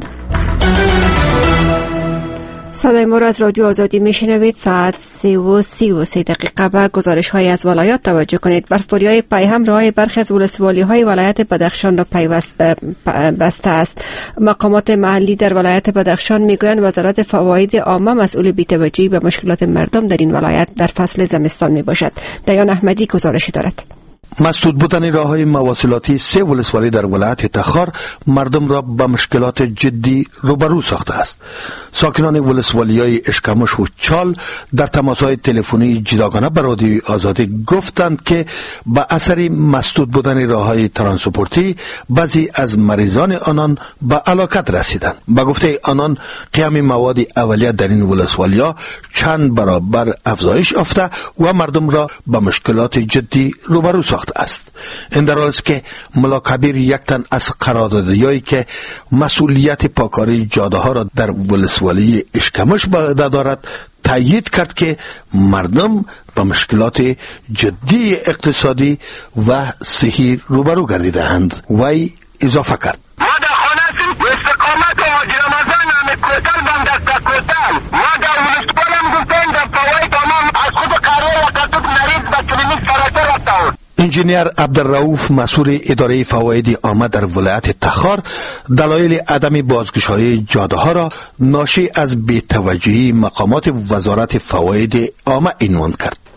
صدای ما را از رادیو آزادی میشنوید. ساعت سه و سی و سه دقیقه به گزارش های از ولایات توجه کنید. برفباری های پیهم راه برخی از ولسوالی های ولایت بدخشان را بسته است. مقامات محلی در ولایت بدخشان میگویند وزارت فواید عامه مسئول بی‌توجهی به مشکلات مردم در این ولایت در فصل زمستان می باشد. دیان احمدی گزارشی دارد. مسدود بودن راه‌های مواصلاتی سه ولسوالی در ولایت تخار مردم را به مشکلات جدی روبرو ساخته است. ساکنان ولسوالی‌های اشکمش و چال در تماس‌های تلفنی جداگانه به رادیوی آزادی گفتند که به اثر مسدود بودن راه‌های ترانسپورتی بعضی از مریضان آنان به هلاکت رسیدند. به گفته آنان قیام مواد اولیه در این ولسوالی‌ها چند برابر افزایش یافته و مردم را به مشکلات جدی روبرو ساخته است. این در حالی است که ملا کبیر یک تن از قراردادیایی که مسئولیت پاکاری جاده ها را در ولسوالی اشکمش به عهده دارد تأیید کرد که مردم به مشکلات جدی اقتصادی و صحی روبرو گردیده‌اند. وی اضافه کرد: ما در خانه هستیم و استقامت و حاجی رمضان همه کوتل بم دسته کوتل ما در ولسوال هم گفتیم در فواید تمام از خود قرار یکتوک مریض به کلینیک فراتر رفته. انجینیر عبدالرؤوف مسئول اداره فواید عامه در ولایت تخار دلایل عدم بازگشایی جاده ها را ناشی از بی‌توجهی مقامات وزارت فواید عامه عنوان کرد.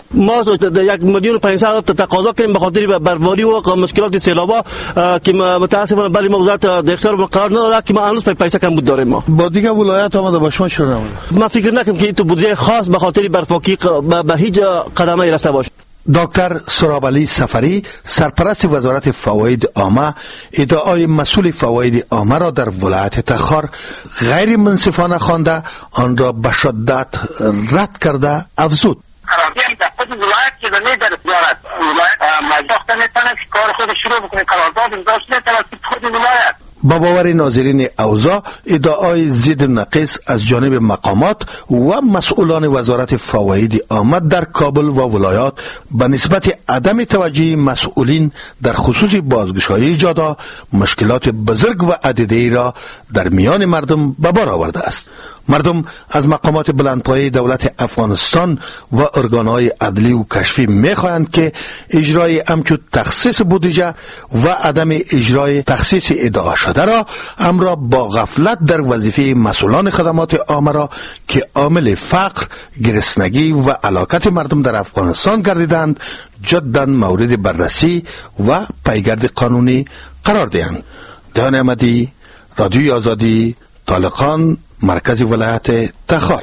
ما یک میلیون و پانصد تقاضا کردیم به خاطر برفاری و مشکلات سیلابا که متاسفانه برای ما وزارت اقتصاد قرار نداده که ما هنوز پیسه کم بود داریم. ما با دیگه ولایت آمده با شما چرا نموده؟ ما فکر نکنم که تو بودجه خاص به خاطر برفاکی به هیچ قدمی رفته باشه. دکتر سرابعلی سفری سرپرست وزارت فواید عامه ادعای مسئول فواید عامه را در ولایت تخار غیر منصفانه خوانده آن را به شدت رد کرده افزود. قرارداد در خود ولایت که زمین در وزارت ولایت مجاخته میتونه که کار خود شروع بکنه، قرارداد امضا شده توسط خود ولایت. با باور ناظرین اوضاع ادعای ضد نقیص از جانب مقامات و مسئولان وزارت فواید عامه در کابل و ولایات به نسبت عدم توجه مسئولین در خصوص بازگشایی جادا مشکلات بزرگ و عدیده را در میان مردم به بار آورده است. مردم از مقامات بلندپایه دولت افغانستان و ارگانهای عدلی و کشفی میخواهند که اجرای همچون تخصیص بودجه و عدم اجرای تخصیص ادعا شده را امرا با غفلت در وظیفه مسئولان خدمات عامه را که عامل فقر، گرسنگی و هلاکت مردم در افغانستان گردیدند جدا مورد بررسی و پیگرد قانونی قرار دهند. دهان احمدی، رادیوی آزادی، طالقان، مرکز ولایت تخار.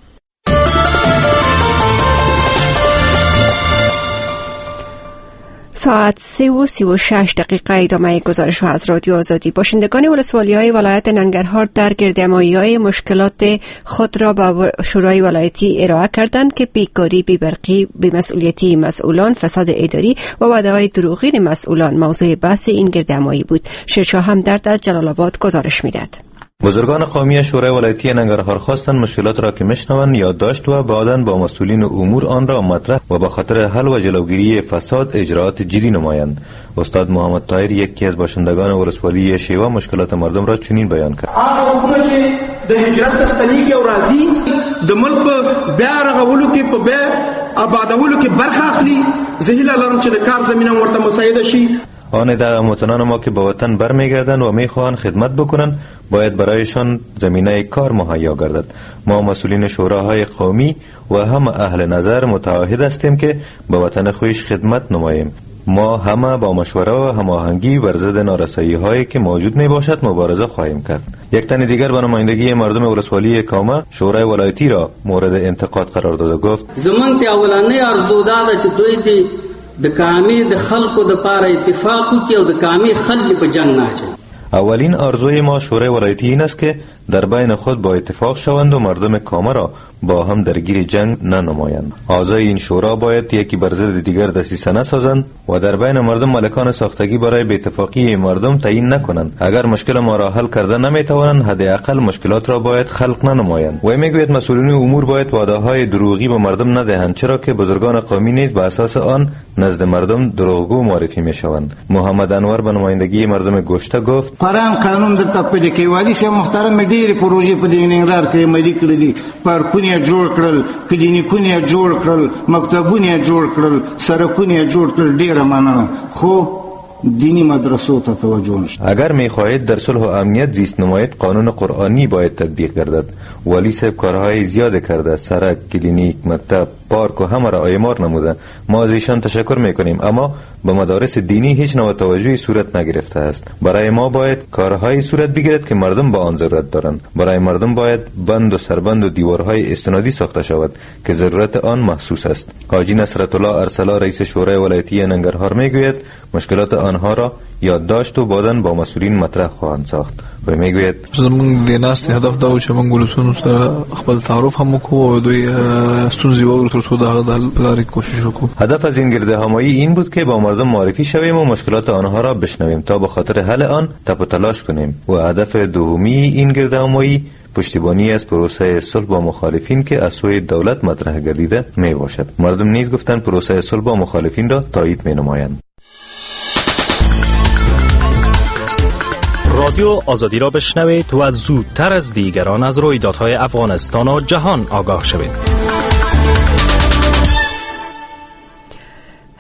ساعت سه و سی و شش دقیقه ادامه گزارش از رادیو آزادی. باشندگان ولسوالی های ولایت ننگرهار در گردهمایی های مشکلات خود را به شورای ولایتی ارائه کردند که بیکاری، بیبرقی، بی‌مسئولیتی مسئولان، فساد اداری و وعده های دروغین مسئولان موضوع بحث این گردهمایی بود. شیرشاه همدرد از جلال آباد گزارش میدهد. بزرگان قومی شورای ولایتی ننگرهار خواستند مشکلات را که میشنوند یادداشت و بعداً با مسئولین امور آن را مطرح و به خاطر حل و جلوگیری فساد اجراعات جدی نمایند. استاد محمد طاهر یکی از باشندگان ولسوالی شیوا مشکلات مردم را چنین بیان کرد. هغه حکومت چې د هجرت تستنیږي او راځي د ملک په بیا رغولو کې په بیا آبادولو کې برخه اخلي، زه هیله لرم چې د کار زمینه ورته مساعده شي. آن در هموطنان ما که به وطن برمیگردند و میخواهند خدمت بکنند باید برایشان زمینه کار مهیا گردد. ما مسئولین شوراهای قومی و هم اهل نظر متعهد هستیم که به وطن خویش خدمت نماییم. ما همه با مشوره و هماهنگی بر ضد نارسایی هایی که موجود می باشد مبارزه خواهیم کرد. یک تن دیگر به نمایندگی مردم ولسوالی کامه شورای ولایتی را مورد انتقاد قرار داد و گفت زمون ته اولانه ارزو دا چې دوی دی د کامی د خلکو د پاره اتفاق وکړي او د کامی خلک په جنگ نه اچي. اولین آرزوی ما شورای ولایتی این است که در بین خود با اتفاق شوند و مردم کامه را با هم درگیر جنگ ننمایند. اعضای این شورا باید یکی بر ضد دیگر دسیسه نسازند و در بین مردم ملکان ساختگی برای به اتفاقی مردم تعیین نکنند. اگر مشکل ما را حل کرده نمیتوانند حداقل مشکلات را باید خلق ننمایند. و میگوید مسئولین امور باید وعده‌های دروغی به مردم ندهند، چرا که بزرگان قومی نیز به اساس آن نزد مردم دروغگو معرفی میشوند. محمد انور به نمایندگی مردم گشته گفت قرآن قانون د تپدی کې والی سه محترم ډېر پروژې په دې ننګرهار کې ملي کړې دي، پارکونه جوړ کړل، کلینیکونه جوړ کړل، مکتبونه جوړ کړل، سړکونه جوړ کړل، ډېر مننه. خو دینی مدرسو ته توجه نشته. اگر میخواهید در صلح و امنیت زیست نمایید قانون قرآنی باید تطبیق گردد. ولی صاحب کارهای زیاده کرده، سرک، کلینیک، مکتب، پارک و همه را آیمار نموده. ما از ایشان تشکر میکنیم، اما به مدارس دینی هیچ نوع توجهی صورت نگرفته است. برای ما باید کارهایی صورت بگیرد که مردم با آن ضرورت دارند. برای مردم باید بند و سربند و دیوارهای استنادی ساخته شود که ضرورت آن محسوس است. حاجی نصرت الله ارسلا رئیس شورای ولایتی ننگرهار میگوید مشکلات آنها را یادداشت و بعداً با مسئولین مطرح خواهند ساخت و میگوید زمونږ د ناستې هدف دا و چې موږ ولسونو سره خپل تعارف هم وکړو او دوی ستونزې واورو تر څو د هغه د حل په لارې کوشش وکړو. هدف از این گردهمایی این بود که با مردم معرفی شویم و مشکلات آنها را بشنویم تا به خاطر حل آن تپ و تلاش کنیم. و هدف دومی این گردهمایی پشتیبانی از پروسه صلح با مخالفین که از سوی دولت مطرح گردیده می باشد. مردم نیز گفتند پروسه صلح با مخالفین را تایید می نمایند. رادیو آزادی را بشنوید و از زودتر از دیگران از رویدادهای افغانستان و جهان آگاه شوید.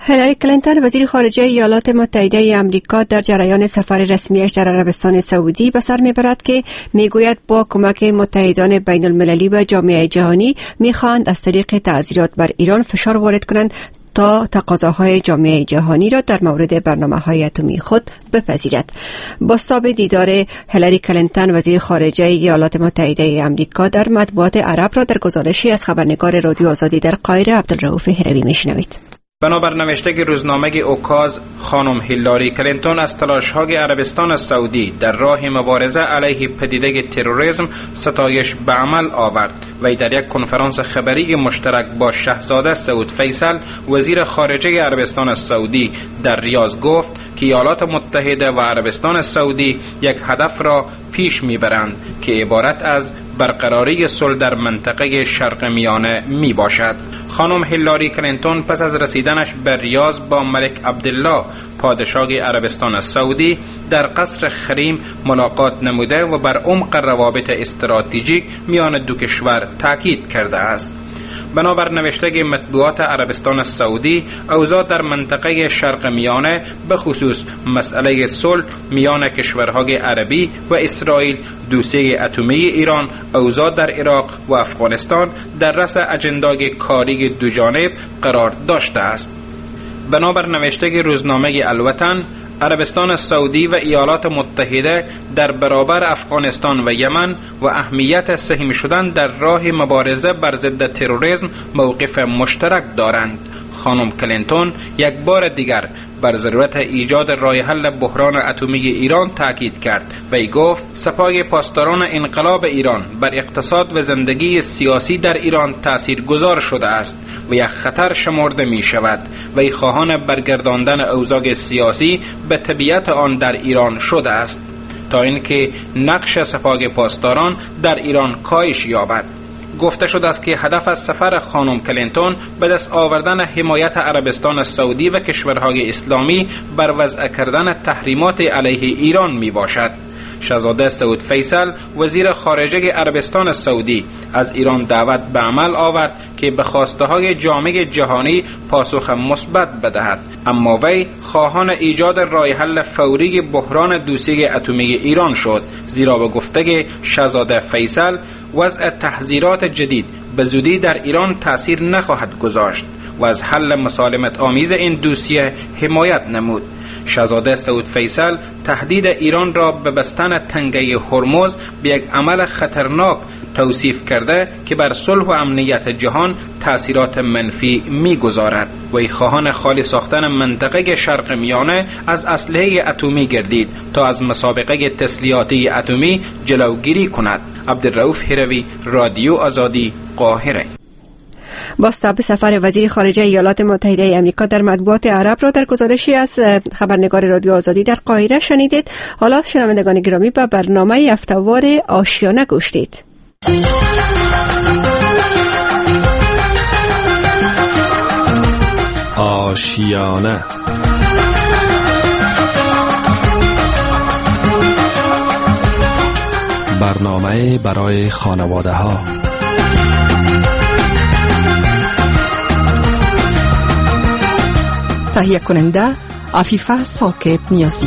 هیلاری کلینتون وزیر خارجه ایالات متحده آمریکا در جریان سفر رسمیش در عربستان سعودی به سر میبرد که میگوید با کمک متحدان بین المللی و جامعه جهانی میخواهند از طریق تعزیرات بر ایران فشار وارد کنند تا تقاضاهای جامعه جهانی را در مورد برنامه‌های اتمی خود بپذیرد. بازتاب دیدار هیلاری کلینتون وزیر خارجه ایالات متحده آمریکا در مطبوعات عرب را در گزارشی از خبرنگار رادیو آزادی در قاهره عبدالرؤوف هروی میشنوید. بنابر نوشته روزنامه اوکاز، خانم هیلاری کلینتون از تلاش‌های عربستان سعودی در راه مبارزه علیه پدیده تروریسم ستایش به عمل آورد و در یک کنفرانس خبری مشترک با شاهزاده سعود فیصل وزیر خارجه عربستان سعودی در ریاض گفت که ایالات متحده و عربستان سعودی یک هدف را پیش میبرند که عبارت از برقراری صلح در منطقه شرق میانه می باشد. خانم هیلاری کلینتون پس از رسیدنش به ریاض با ملک عبدالله پادشاه عربستان سعودی در قصر خریم ملاقات نموده و بر عمق روابط استراتژیک میان دو کشور تاکید کرده است. بنابر نوشته مطبوعات عربستان سعودی، اوضاع در منطقه شرق میانه به خصوص مسئله صلح میان کشورهای عربی و اسرائیل، دوسیه اتمی ایران، اوضاع در عراق و افغانستان در رأس اجندای کاری دو جانب قرار داشته است. بنابر نوشته روزنامه الوطن، عربستان سعودی و ایالات متحده در برابر افغانستان و یمن و اهمیت سهم شدن در راه مبارزه بر ضد تروریسم موقف مشترک دارند. خانم کلینتون یک بار دیگر بر ضرورت ایجاد راه حل بحران اتمی ایران تاکید کرد و ای گفت سپاه پاسداران انقلاب ایران بر اقتصاد و زندگی سیاسی در ایران تاثیرگذار شده است و یک خطر شمرده می شود و ای خواهان برگرداندن اوضاع سیاسی به طبیعت آن در ایران شده است تا اینکه نقش سپاه پاسداران در ایران کاهش یابد. گفته شده است که هدف از سفر خانم کلینتون به دست آوردن حمایت عربستان سعودی و کشورهای اسلامی بر وضع کردن تحریمات علیه ایران می باشد. شاهزاده سعود فیصل وزیر خارجه عربستان سعودی از ایران دعوت به عمل آورد که به خواسته های جامعه جهانی پاسخ مثبت بدهد، اما وی خواهان ایجاد راه حل فوری بحران دوسیه اتمی ایران شد، زیرا به گفته شاهزاده فیصل وضع تحذیرات جدید به زودی در ایران تأثیر نخواهد گذاشت و از حل مسالمت آمیز این دوسیه حمایت نمود. شاهزاده سعود فیصل تهدید ایران را به بستن تنگه هرمز به یک عمل خطرناک توصیف کرده که بر صلح و امنیت جهان تأثیرات منفی می‌گذارد و ای خواهان خالی ساختن منطقه شرق میانه از اسلحه اتمی گردید تا از مسابقه تسلیحاتی اتمی جلوگیری کند. عبدالرؤوف هروی، رادیو آزادی، قاهره. بازتاب سفر وزیر خارجه ایالات متحده آمریکا در مطبوعات عرب را در گزارشی از خبرنگار رادیو آزادی در قاهره شنیدید. حالا شنوندگان گرامی به برنامه هفته‌وار آشیانه گوش دید. آشیانه برنامه برای خانواده ها. تهیه کننده عفیفه ساکت نیازی.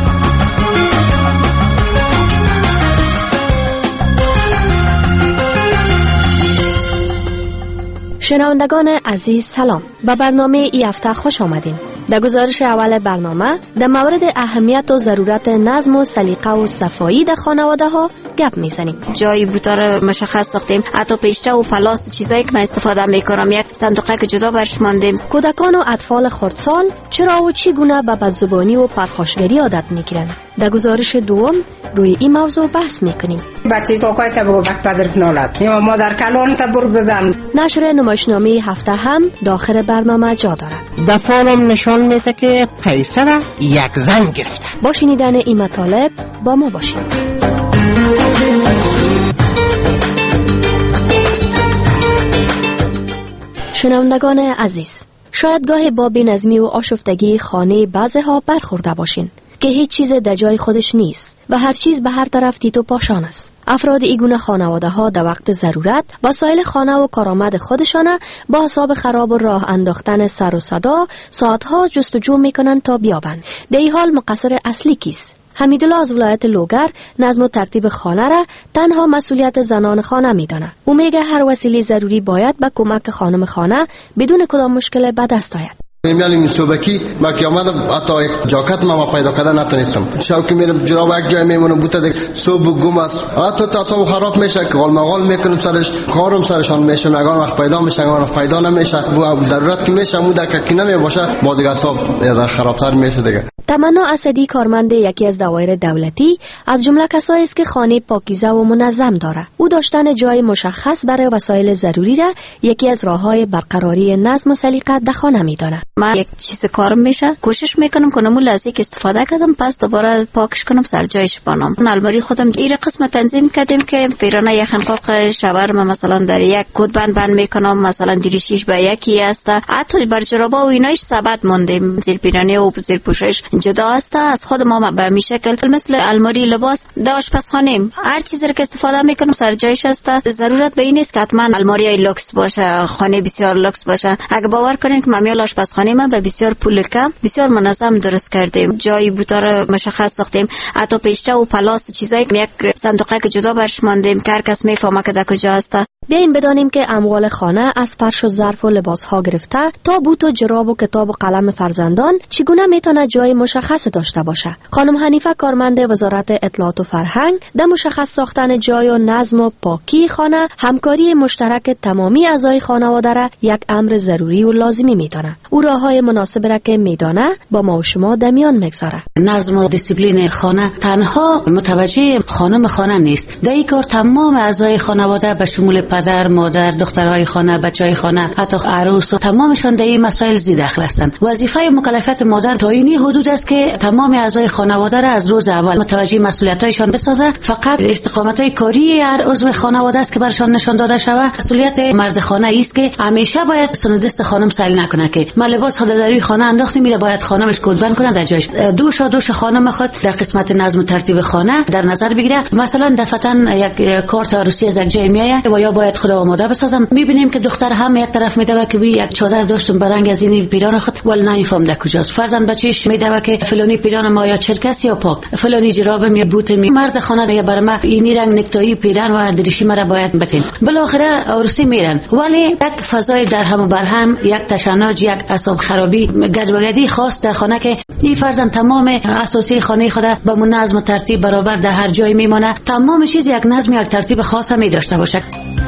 شنوندگان عزیز سلام، به برنامه ای هفته خوش آمدین. در گزارش اول برنامه در مورد اهمیت و ضرورت نظم و سلیقه و صفایی در خانواده ها گپ میزنیم. جای بوتا رو مشخص ساختیم، حتی پیشته و پلاس چیزایی که من استفاده میکنم یک صندوقه که جدا برش ماندیم. کودکان و اطفال خردسال چرا و چگونه به بدزبانی و پرخاشگری عادت میگیرند؟ در گزارش دوم روی این موضوع بحث میکنیم. بچه کاکای تا بگو بک پدرت نولد یا مادر کلان تا بر بزن. نشر نمایشنامه هفته هم داخل برنامه جا دارد. دفعانم نشان میده که پیسه را یک زن گرفته. با شنیدن این مطالب با ما باشید. شنوندگان عزیز، شاید گاهی با بی‌نظمی و آشفتگی خانه بعضی ها برخورده باشین. که هیچ چیز در جای خودش نیست و هر چیز به هر طرف تیت و پاشان است. افراد ایگونه خانواده ها در وقت ضرورت وسایل خانه و کارآمد خودشان با حساب خراب و راه انداختن سر و صدا ساعتها جستجو میکنند تا بیابند. در این حال مقصر اصلی کیست؟ حمیدالله از ولایت لوگر نظم و ترتیب خانه را تنها مسئولیت زنان خانه میداند. او میگه هر وسیله ضروری باید به کمک خانم خانه بدون کدام مشکل به دست آید. میالیم این صبحکی ما که آمدم حتی یک جاکت ما پیدا کردن نتونستم. شب که میرم جراب یک جای میمونم بوده دیگه صبح گم است. حتی تصاوب خراب میشه که غال مغال میکنم سرش کارم سرشان میشه نگان وقت پیدا میشه نگان وقت پیدا نمیشه و ضرورت که میشه موده که نمی باشه ما دیگه حساب در خرابتر میشه دیگه. تمنا اسدی کارمند یکی از دوایر دولتی از جمله کسایی است که خانه پاکیزه و منظم داره. او داشتن جای مشخص برای وسایل ضروری را یکی از راههای برقراری نظم و سلیقه در خانه میدونه. من یک چیز کارم میشه کوشش میکنم که نمو لحظه که استفاده کردم پس دوباره پاکش کنم سر جایش بانم. الماری خودم این قسم تنظیم کردیم که پیرانه یخنقاق شاورم مثلا در یک کد بند بند میکنم مثلا دیریشیش به یکی است. حتی بر جرابا و اینایش ثبت موندیم زیر پیرانه و زیر پوشش جدا است از خود ما به می شکل مثل الماری لباس در آشپزخانه هر چیزی که استفاده میکنم سر جایش است. ضرورت به این نیست که حتما الماری لوکس باشه خانه بسیار لوکس باشه. اگه باور کنین که مامیال آشپزخانه ما به بسیار پول کم بسیار منظم درست کردیم. جای بوتار مشخص ساختیم. حتی پیشته و پلاس چیزایی یک صندوقه که جدا برش ماندیم که هر کس میفهمه که در کجا است. بیاین بدانیم که اموال خانه از فرش و ظرف و لباس ها گرفته تا بوت و جراب و کتاب و قلم فرزندان چگونه میتونه جای مشخص داشته باشه. خانم حنیفه کارمند وزارت اطلاعات و فرهنگ در مشخص ساختن جای و نظم و پاکی خانه همکاری مشترک تمامی اعضای خانواده را یک امر ضروری و لازمی میدونه. او راههای مناسب را که میدانه با ما و شما در میان میگذاره. نظم و دیسیپلین خانه تنها متوجه خانم خانه نیست. در این کار تمام اعضای خانواده به شمول پدر، مادر، دخترای خانه، بچهای خانه، حتی عروس و تمامشان در این مسائل زیر دخل هستند. وظیفه و مکلفیت مادر تا این حدود است که تمام اعضای خانواده را از روز اول متوجه مسئولیت‌هایشان بسازه. فقط استقامت‌های کاری هر عضو خانواده است که برشان نشان داده شود. مسئولیت مرد خانه است که همیشه باید سندست خانم سیل نکنه که ما لباس خود در روی خانه انداختیم میره باید خانمش کدبند کنه در جایش. دوش و دوش خانم خود در قسمت نظم و ترتیب خانه در نظر بگیره. مثلا دفعتاً یک کارت عروسی از یک جای میآید و یا باید خود آماده بسازم. میبینیم که دختر هم یک طرف میدوه که یک چادر داشتم برنگ از این پیران خود ول نمیفهم در کجاست. فرزند بچیش میدوه که فلانی پیران ما یا چرکس یا پاک، فلانی جرابم یا بوت می. مرد خانه یا بر ما اینی رنگ نکتایی پیران و دریشی مرا باید بتین. بالاخره عروسی میرن ولی یک فضای در هم و بر هم، یک تشنج، یک اعصاب خرابی، گدوگدی خاص در خانه که این فرزند تمام اساسی خانه خود به نظم و ترتیب برابر در هر جای میمونه. تمام چیز یک نظم یک ترتیب خاص هم می داشته باشه.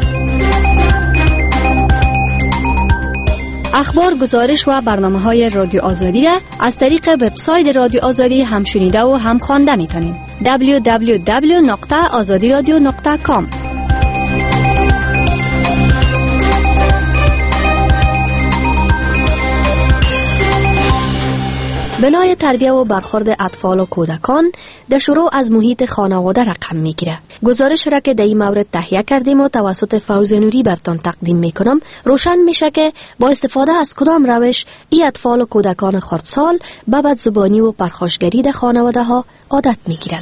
اخبار، گزارش و برنامه‌های رادیو آزادی را از طریق وبسایت رادیو آزادی هم شنیده و هم خوانده می‌تونید. دبلیو دبلیو دبلیو نقطه آزادی رادیو نقطه کام. بنای تربیه و برخورد اطفال و کودکان در شروع از محیط خانواده رقم میگیره. گزارش را که در این مورد تهیه کردیم و توسط فوز نوری براتون تقدیم میکنم روشن میشه که با استفاده از کدام روش این اطفال و کودکان خردسال به بدزبانی و پرخاشگری در خانواده ها عادت میگیرن.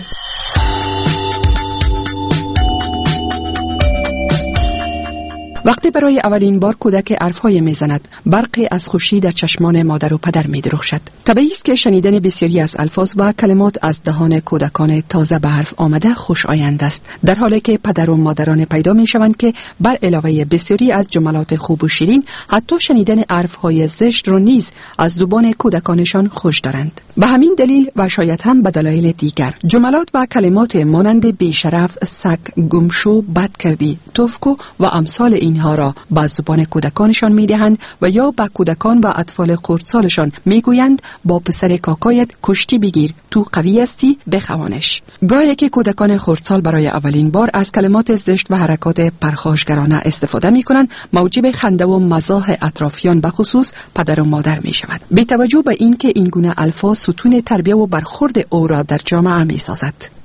وقتی برای اولین بار کودک حرف‌های میزند، برقی از خوشی در چشمان مادر و پدر می‌درخشد. طبیعی است که شنیدن بسیاری از الفاظ و کلمات از دهان کودکان تازه به حرف آمده خوشایند است، در حالی که پدر و مادران پیدا می‌شوند که بر علاوه بسیاری از جملات خوب و شیرین، حتی شنیدن حرف‌های زشت را نیز از زبان کودکانشان خوش دارند. به همین دلیل و شاید هم به دلایل دیگر، جملات و کلمات مانند بی‌شرف، سگ، گمشو، بد کردی، توفکو و امثال اینها را به زبان کودکانشان میدهند و یا به کودکان و اطفال خردسالشان میگویند با پسر کاکایت کشتی بگیر، تو قوی هستی، بخوانش. گاهی که کودکان خردسال برای اولین بار از کلمات زشت و حرکات پرخاشگرانه استفاده میکنند، موجب خنده و مزاح اطرافیان به خصوص پدر و مادر میشود، بی توجه به اینکه این گونه الفاظ ستون تربیه و برخورد او را در جامعه میسازد.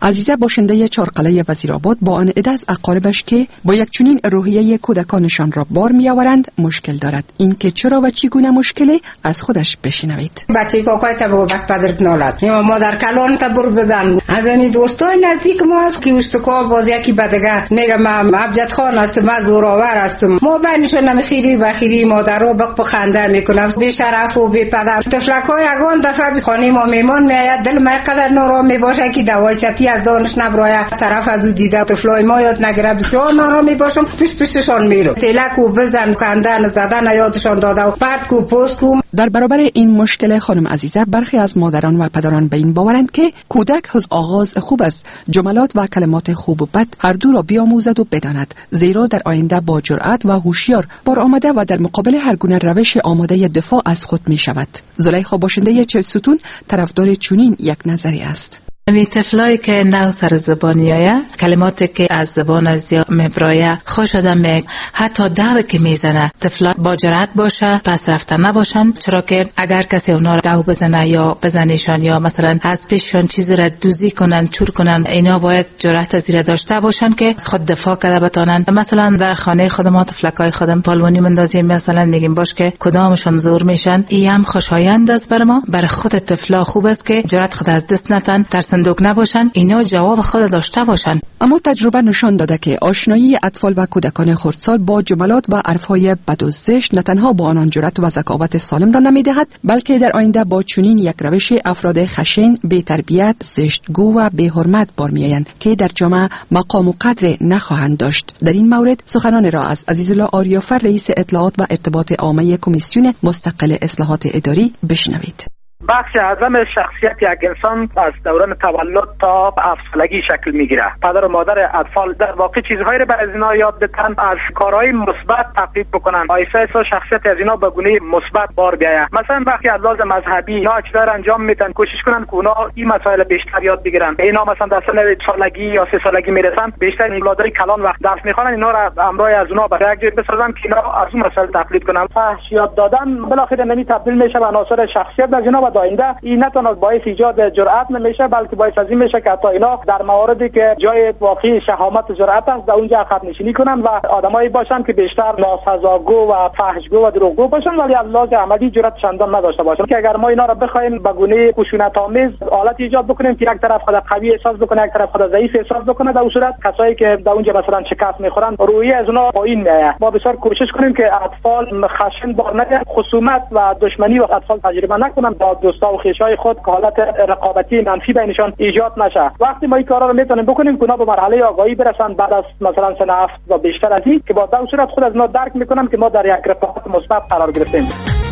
عزیزه باشنده چهارقلعه وزیرآباد با آن عده از اقاربش که با یک چنین روحیه کودکانشان را بار میآورند مشکل دارد. این که چرا و چگونه مشکلی از خودش بشنوید. بچه کاکای تا بگو بک پدرت نالد یا مادر کلان تا بر بزن. از این دوستای نزدیک ما هست که اشتکار باز یکی بدگه میگه من ابجد خان هستم، من زوراور هستم. ما بینشون نمیخیری بخیری مادر رو بق بخنده میکنه بی شرف و بی پدر. تفلکای اگان دفعه به خانه ما میمان میاد دل ما قدر نارامی باشه که دوای چتی از دانش نبرای طرف از دیده طفلای ما یاد نگیره بسیار نارامی باشم پیش پیششان میرم تلک و بزن کندن زدن یادشان داده و پرت کو پست کو. در برابر این مشکل خانم عزیزه برخی از مادران و پدران به این باورند که کودک از آغاز خوب است جملات و کلمات خوب و بد هر دو را بیاموزد و بداند، زیرا در آینده با جرأت و هوشیار بار آمده و در مقابل هر گونه روش آماده دفاع از خود می شود. زلیخا باشنده چلستون طرفدار چنین یک نظری است. می طفلایی که نو سر زبانی آیا کلماتی که از زبان از یا مبرایه خوش آدم می حتی دو که میزنه طفلا با جرأت باشه پس رفته نباشن، چرا که اگر کسی اونا رو دو بزنه یا بزنیشان یا مثلا از پیششان چیزی را دوزی کنن چور کنن، اینا باید جرأت زیر داشته باشن که خود دفاع کرده بتانن. مثلا در خانه خودم ما طفلکای خودم پالونی مندازیم مثلا میگیم باش که کدامشون زور میشن، این هم خوشایند است بر ما. بر خود طفلا خوب است که جرأت خود از دست نتن، صندوق نباشن، اینا جواب خود داشته باشن. اما تجربه نشان داده که آشنایی اطفال و کودکان خردسال با جملات و حرفهای بد و زشت نه تنها با آنان جرأت و ذکاوت سالم را نمیدهد، بلکه در آینده با چنین یک روش افراد خشن، بی تربیت، زشتگو و بی حرمت بار میآیند که در جامعه مقام و قدر نخواهند داشت. در این مورد سخنان را از عزیزالله آریافر رئیس اطلاعات و ارتباط عامه کمیسیون مستقل اصلاحات اداری بشنوید. بخش اعظم شخصیت یک انسان از دوران تولد تا افسردگی شکل میگیره. پدر و مادر اطفال در واقع چیزهایی را برای اینا یاد بدن، از کارهای مثبت تقلید بکنن، آیسا ایسا شخصیت از اینا به گونه مثبت بار بیاید. مثلا وقتی از لحاظ مذهبی اینا چیزا را انجام میدن، کوشش کنن که اونا این مسائل بیشتر یاد بگیرن. اینا مثلا در سن سالگی یا سه سالگی میرسن، بیشتر اولادای کلان وقت درس میخوانن، اینا را همراه از اونا برای یک جای بسازن که اینا از اون مسائل تقلید کنن. فحش یاد دادن بالاخره نمی تبدیل میشه به عناصر شخصیت از اینا. آینده این نه تنها باعث ایجاد جرأت نمیشه، بلکه باعث از این میشه که حتی اینا در مواردی که جای واقعی شهامت و جرأت است در اونجا عقب نشینی کنن و آدمایی باشن که بیشتر ناسزاگو و فحشگو و دروغگو باشن، ولی از لحاظ عملی جرأت چندان نداشته باشن. که اگر ما اینا رو بخوایم به گونه خشونت آمیز حالت ایجاد بکنیم که یک طرف خود قوی احساس بکنه یک طرف خود ضعیف احساس بکنه، در اون صورت کسایی که در اونجا مثلا شکست میخورن روحیه از اونها پایین میاد. ما بسیار کوشش کنیم که اطفال خشن بار نگیرن، خصومت و دشمنی و اطفال تجربه نکنن، با دوستا و خویشای خود که حالت رقابتی منفی بینشان ایجاد نشه. وقتی ما این کارا رو میتونیم بکنیم که اونا به مرحله آگاهی برسن بعد از مثلا سن هفت و بیشتر از این، که با در صورت خود از ما درک میکنن که ما در یک رفاقت مثبت قرار گرفتیم.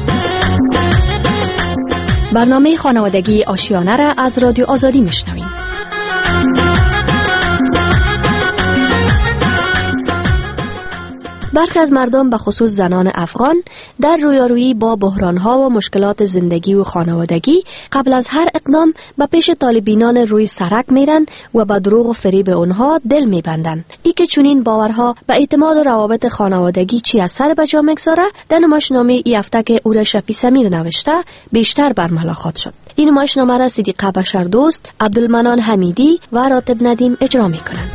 برنامه خانوادگی آشیانه را از رادیو آزادی میشنویم. برخی از مردم به خصوص زنان افغان در رویارویی با بحران‌ها و مشکلات زندگی و خانوادگی قبل از هر اقدام به پیش طالبینان روی سرک میرن و به دروغ و فریب اونها دل میبندن. ای که چنین باورها به اعتماد و روابط خانوادگی چی اثر به جا میگذاره، در نمایشنامه ای هفته که او را شفیع سمیر نوشته بیشتر برملا خواهد شد. این نمایشنامه را صدیقه بشردوست، عبدالمنان حمیدی و راتب ندیم اجرا میکنند.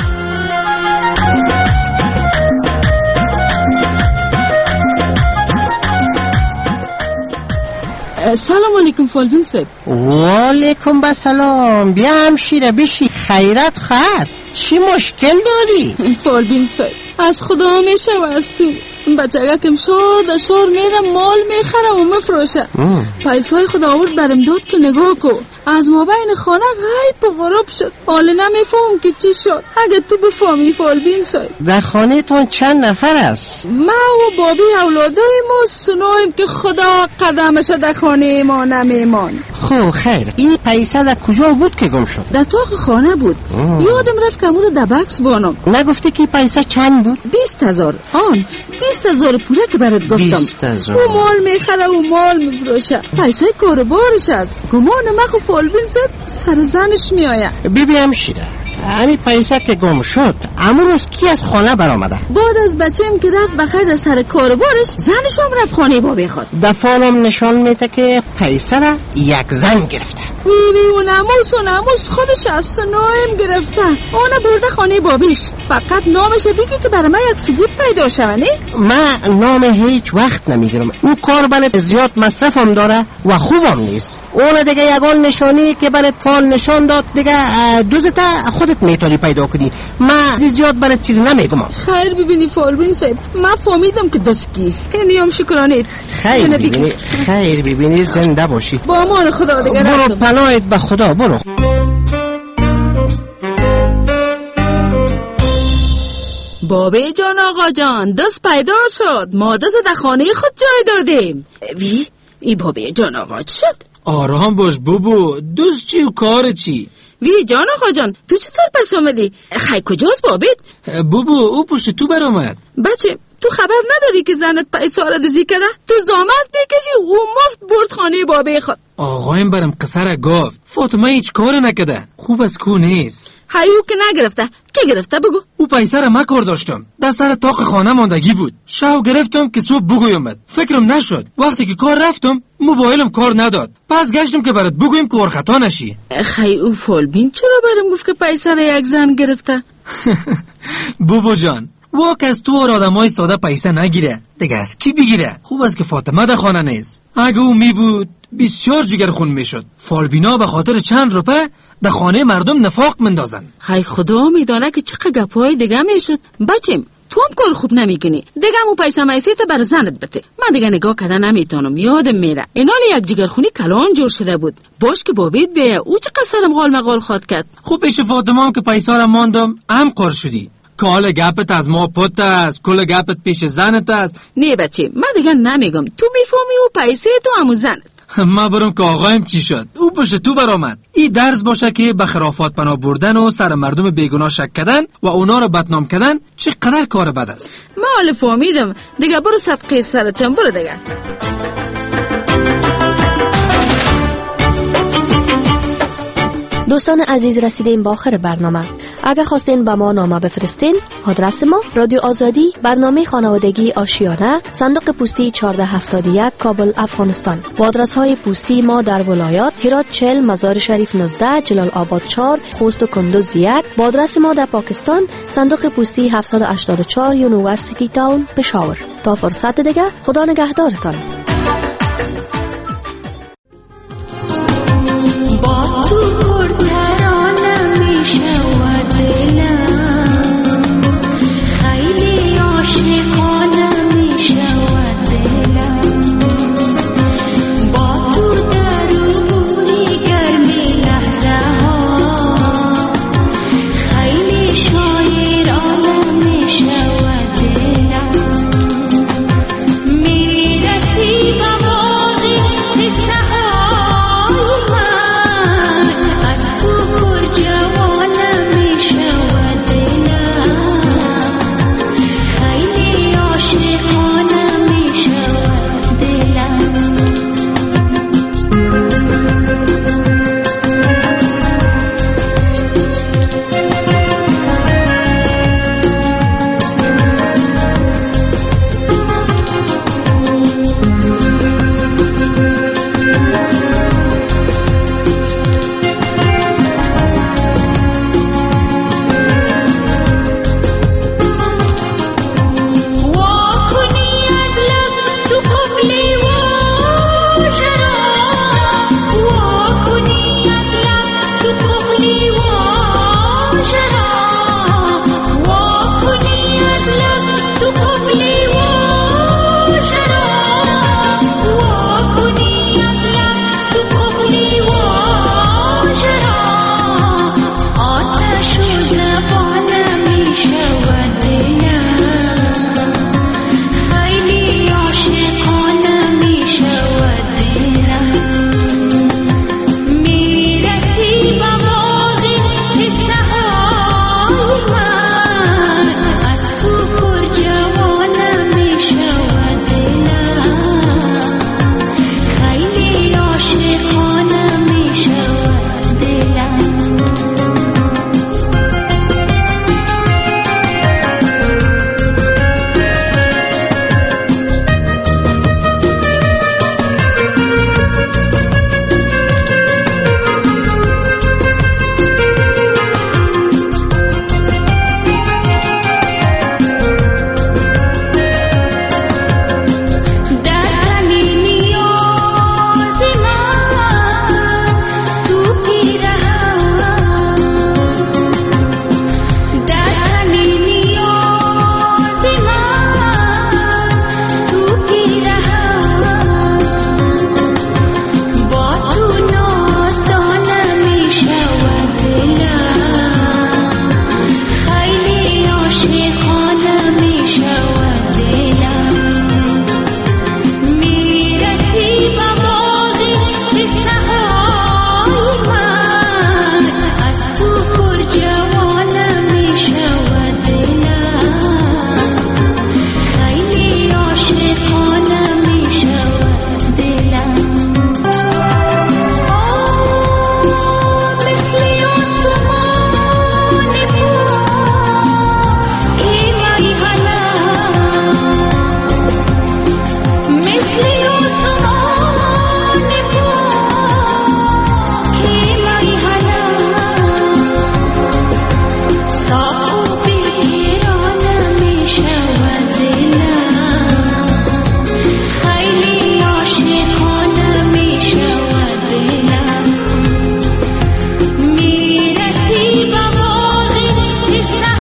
سلام علیکم فالبین صاحب. و علیکم بسلام. بیا همشیره بشی، خیرت خواست. چی مشکل داری؟ فالبین صاحب از خدا میشه و از تو بچگه کم شار در شار میرم مال میخره و مفروشه. پیسای خدا آورد برم داد که نگاه کو از ما بین خانه غیب و غراب شد. حالا نمیفهم که چی شد. اگه تو بفهمی فالبین صاحب. در خانه تون چند نفر است؟ ما و بابی اولادای ما سنویم که خدا قدمش در خانه ما نمیمان. خو خیر این پیسه در کجا بود که گم شد؟ در تاق خانه بود. ام. یادم رفت که امور در بکس بانم. نگفتی که پیسه چند بود؟ بیست هزار. آن بیست هزار پوله که برات گفتم. بیست هزار. او مال میخره و مال میفروشه. پیسه کاروبارش است. گمان مخو فالبین صاحب سر زنش میآید. ببینم شیره همین پیسه که گم شد امروز کی از خانه برآمده؟ بعد از بچه‌م که رفت بخیر در سر کاربارش زنشم رفت خانه بابی خود. دفانم نشان میده که پیسه را یک زن گرفته. وی وی و ناموس و ناموس خودش از سنایم گرفته. اون برده خانه بابیش. فقط نامش بگی که برای من یک ثبوت پیدا شود. نه؟ من نام هیچ وقت نمیگیرم. اون کار برای زیاد مصرفم داره و خوبم نیست. اون دیگه یگان نشانی که برای فال نشان داد دیگه دوزتا خودت میتونی پیدا کنی. من زیاد برای چیز نمیگم. خیر ببینی فالبین صاحب، من فهمیدم که دست کیست. نیام شکرانیت. خیر ببینی، خیر ببینی، زنده باشی. با امان خدا دیگه. برو پناهت به خدا، برو. بابی جان آقا جان دست پیدا شد. ما دست در خانه خود جای دادیم. وی ای بابی جان آقا چی شد؟ آرام باش بابو، دوست چی و کار چی؟ وی جان آقا جان تو چطور پس آمدی؟ خیلی کجاست بابیت؟ بابو او پشت تو برآمد. بچه تو خبر نداری که زنت پیسه را دزدی کرده؟ تو زامت بکشی او مفت برد خانه بابی خود. آقایم برم قصر گفت فاطمه هیچ کار نکده، خوب از کو نیست. هیو که نگرفته، کی گرفته بگو؟ او پیسه را من کار داشتم، در سر طاق خانه ماندگی بود. شو گرفتم که صبح بگویم، فکرم نشد. وقتی که کار رفتم موبایلم کار نداد، پس گشتم که برات بگویم که خطا نشی. خی او فالبین چرا برام گفت که پیسه را یک زن گرفته؟ بابا جان واک از تو اور آدمای ساده پیسه نگیره، دیگه از کی بگیره؟ خوب است که فاطمه در خانه نیست. اگه او می بود بسیار جگر خون میشد. فالبینا به خاطر چند روپه در خانه مردم نفاق مندازن. خی خدا میدانه که چقدر گپای دیگه میشد. بچم تو هم کار خوب نمیکنی، دیگه مو پیسه میسیت بر زنت بده. من دیگه نگاه کردن نمیتونم، یادم میره اینال یک جگرخونی کلان جور شده بود. باش که بابیت بیا او چه قصرم غال مقال خواد کرد. خوب پیش فاطمه هم که پیسه را ماندم هم قر شدی. کال گپت از ما پت است، کل گپت پیش زنت است. نه بچه من دیگه نمیگم، تو میفهمی و پیسه تو همو زنت. ما برم که آقایم چی شد، او پشت تو برآمد. این درس باشه که به خرافات پناه بردن و سر مردم بیگناه شک کردن و اونا رو بدنام کردن چقدر کار بد است. من حالا فهمیدم دیگه، برو صدقه سرتم، برو دیگه. دوستان عزیز رسیدیم به آخر برنامه. اگر خواستین با ما نامه بفرستین، آدرس ما رادیو آزادی، برنامه خانوادگی آشیانه، صندوق پستی چهارده هفتاد و یک، کابل، افغانستان. با آدرس های پستی ما در ولایات هرات چهل، مزار شریف نوزده، جلال آباد چهار، خوست و کندوز یک. با آدرس ما در پاکستان صندوق پستی هفتصد و هشتاد و چهار، یونیورسیتی تاون، پشاور. تا فرصت دیگه، خدا نگهدارتان.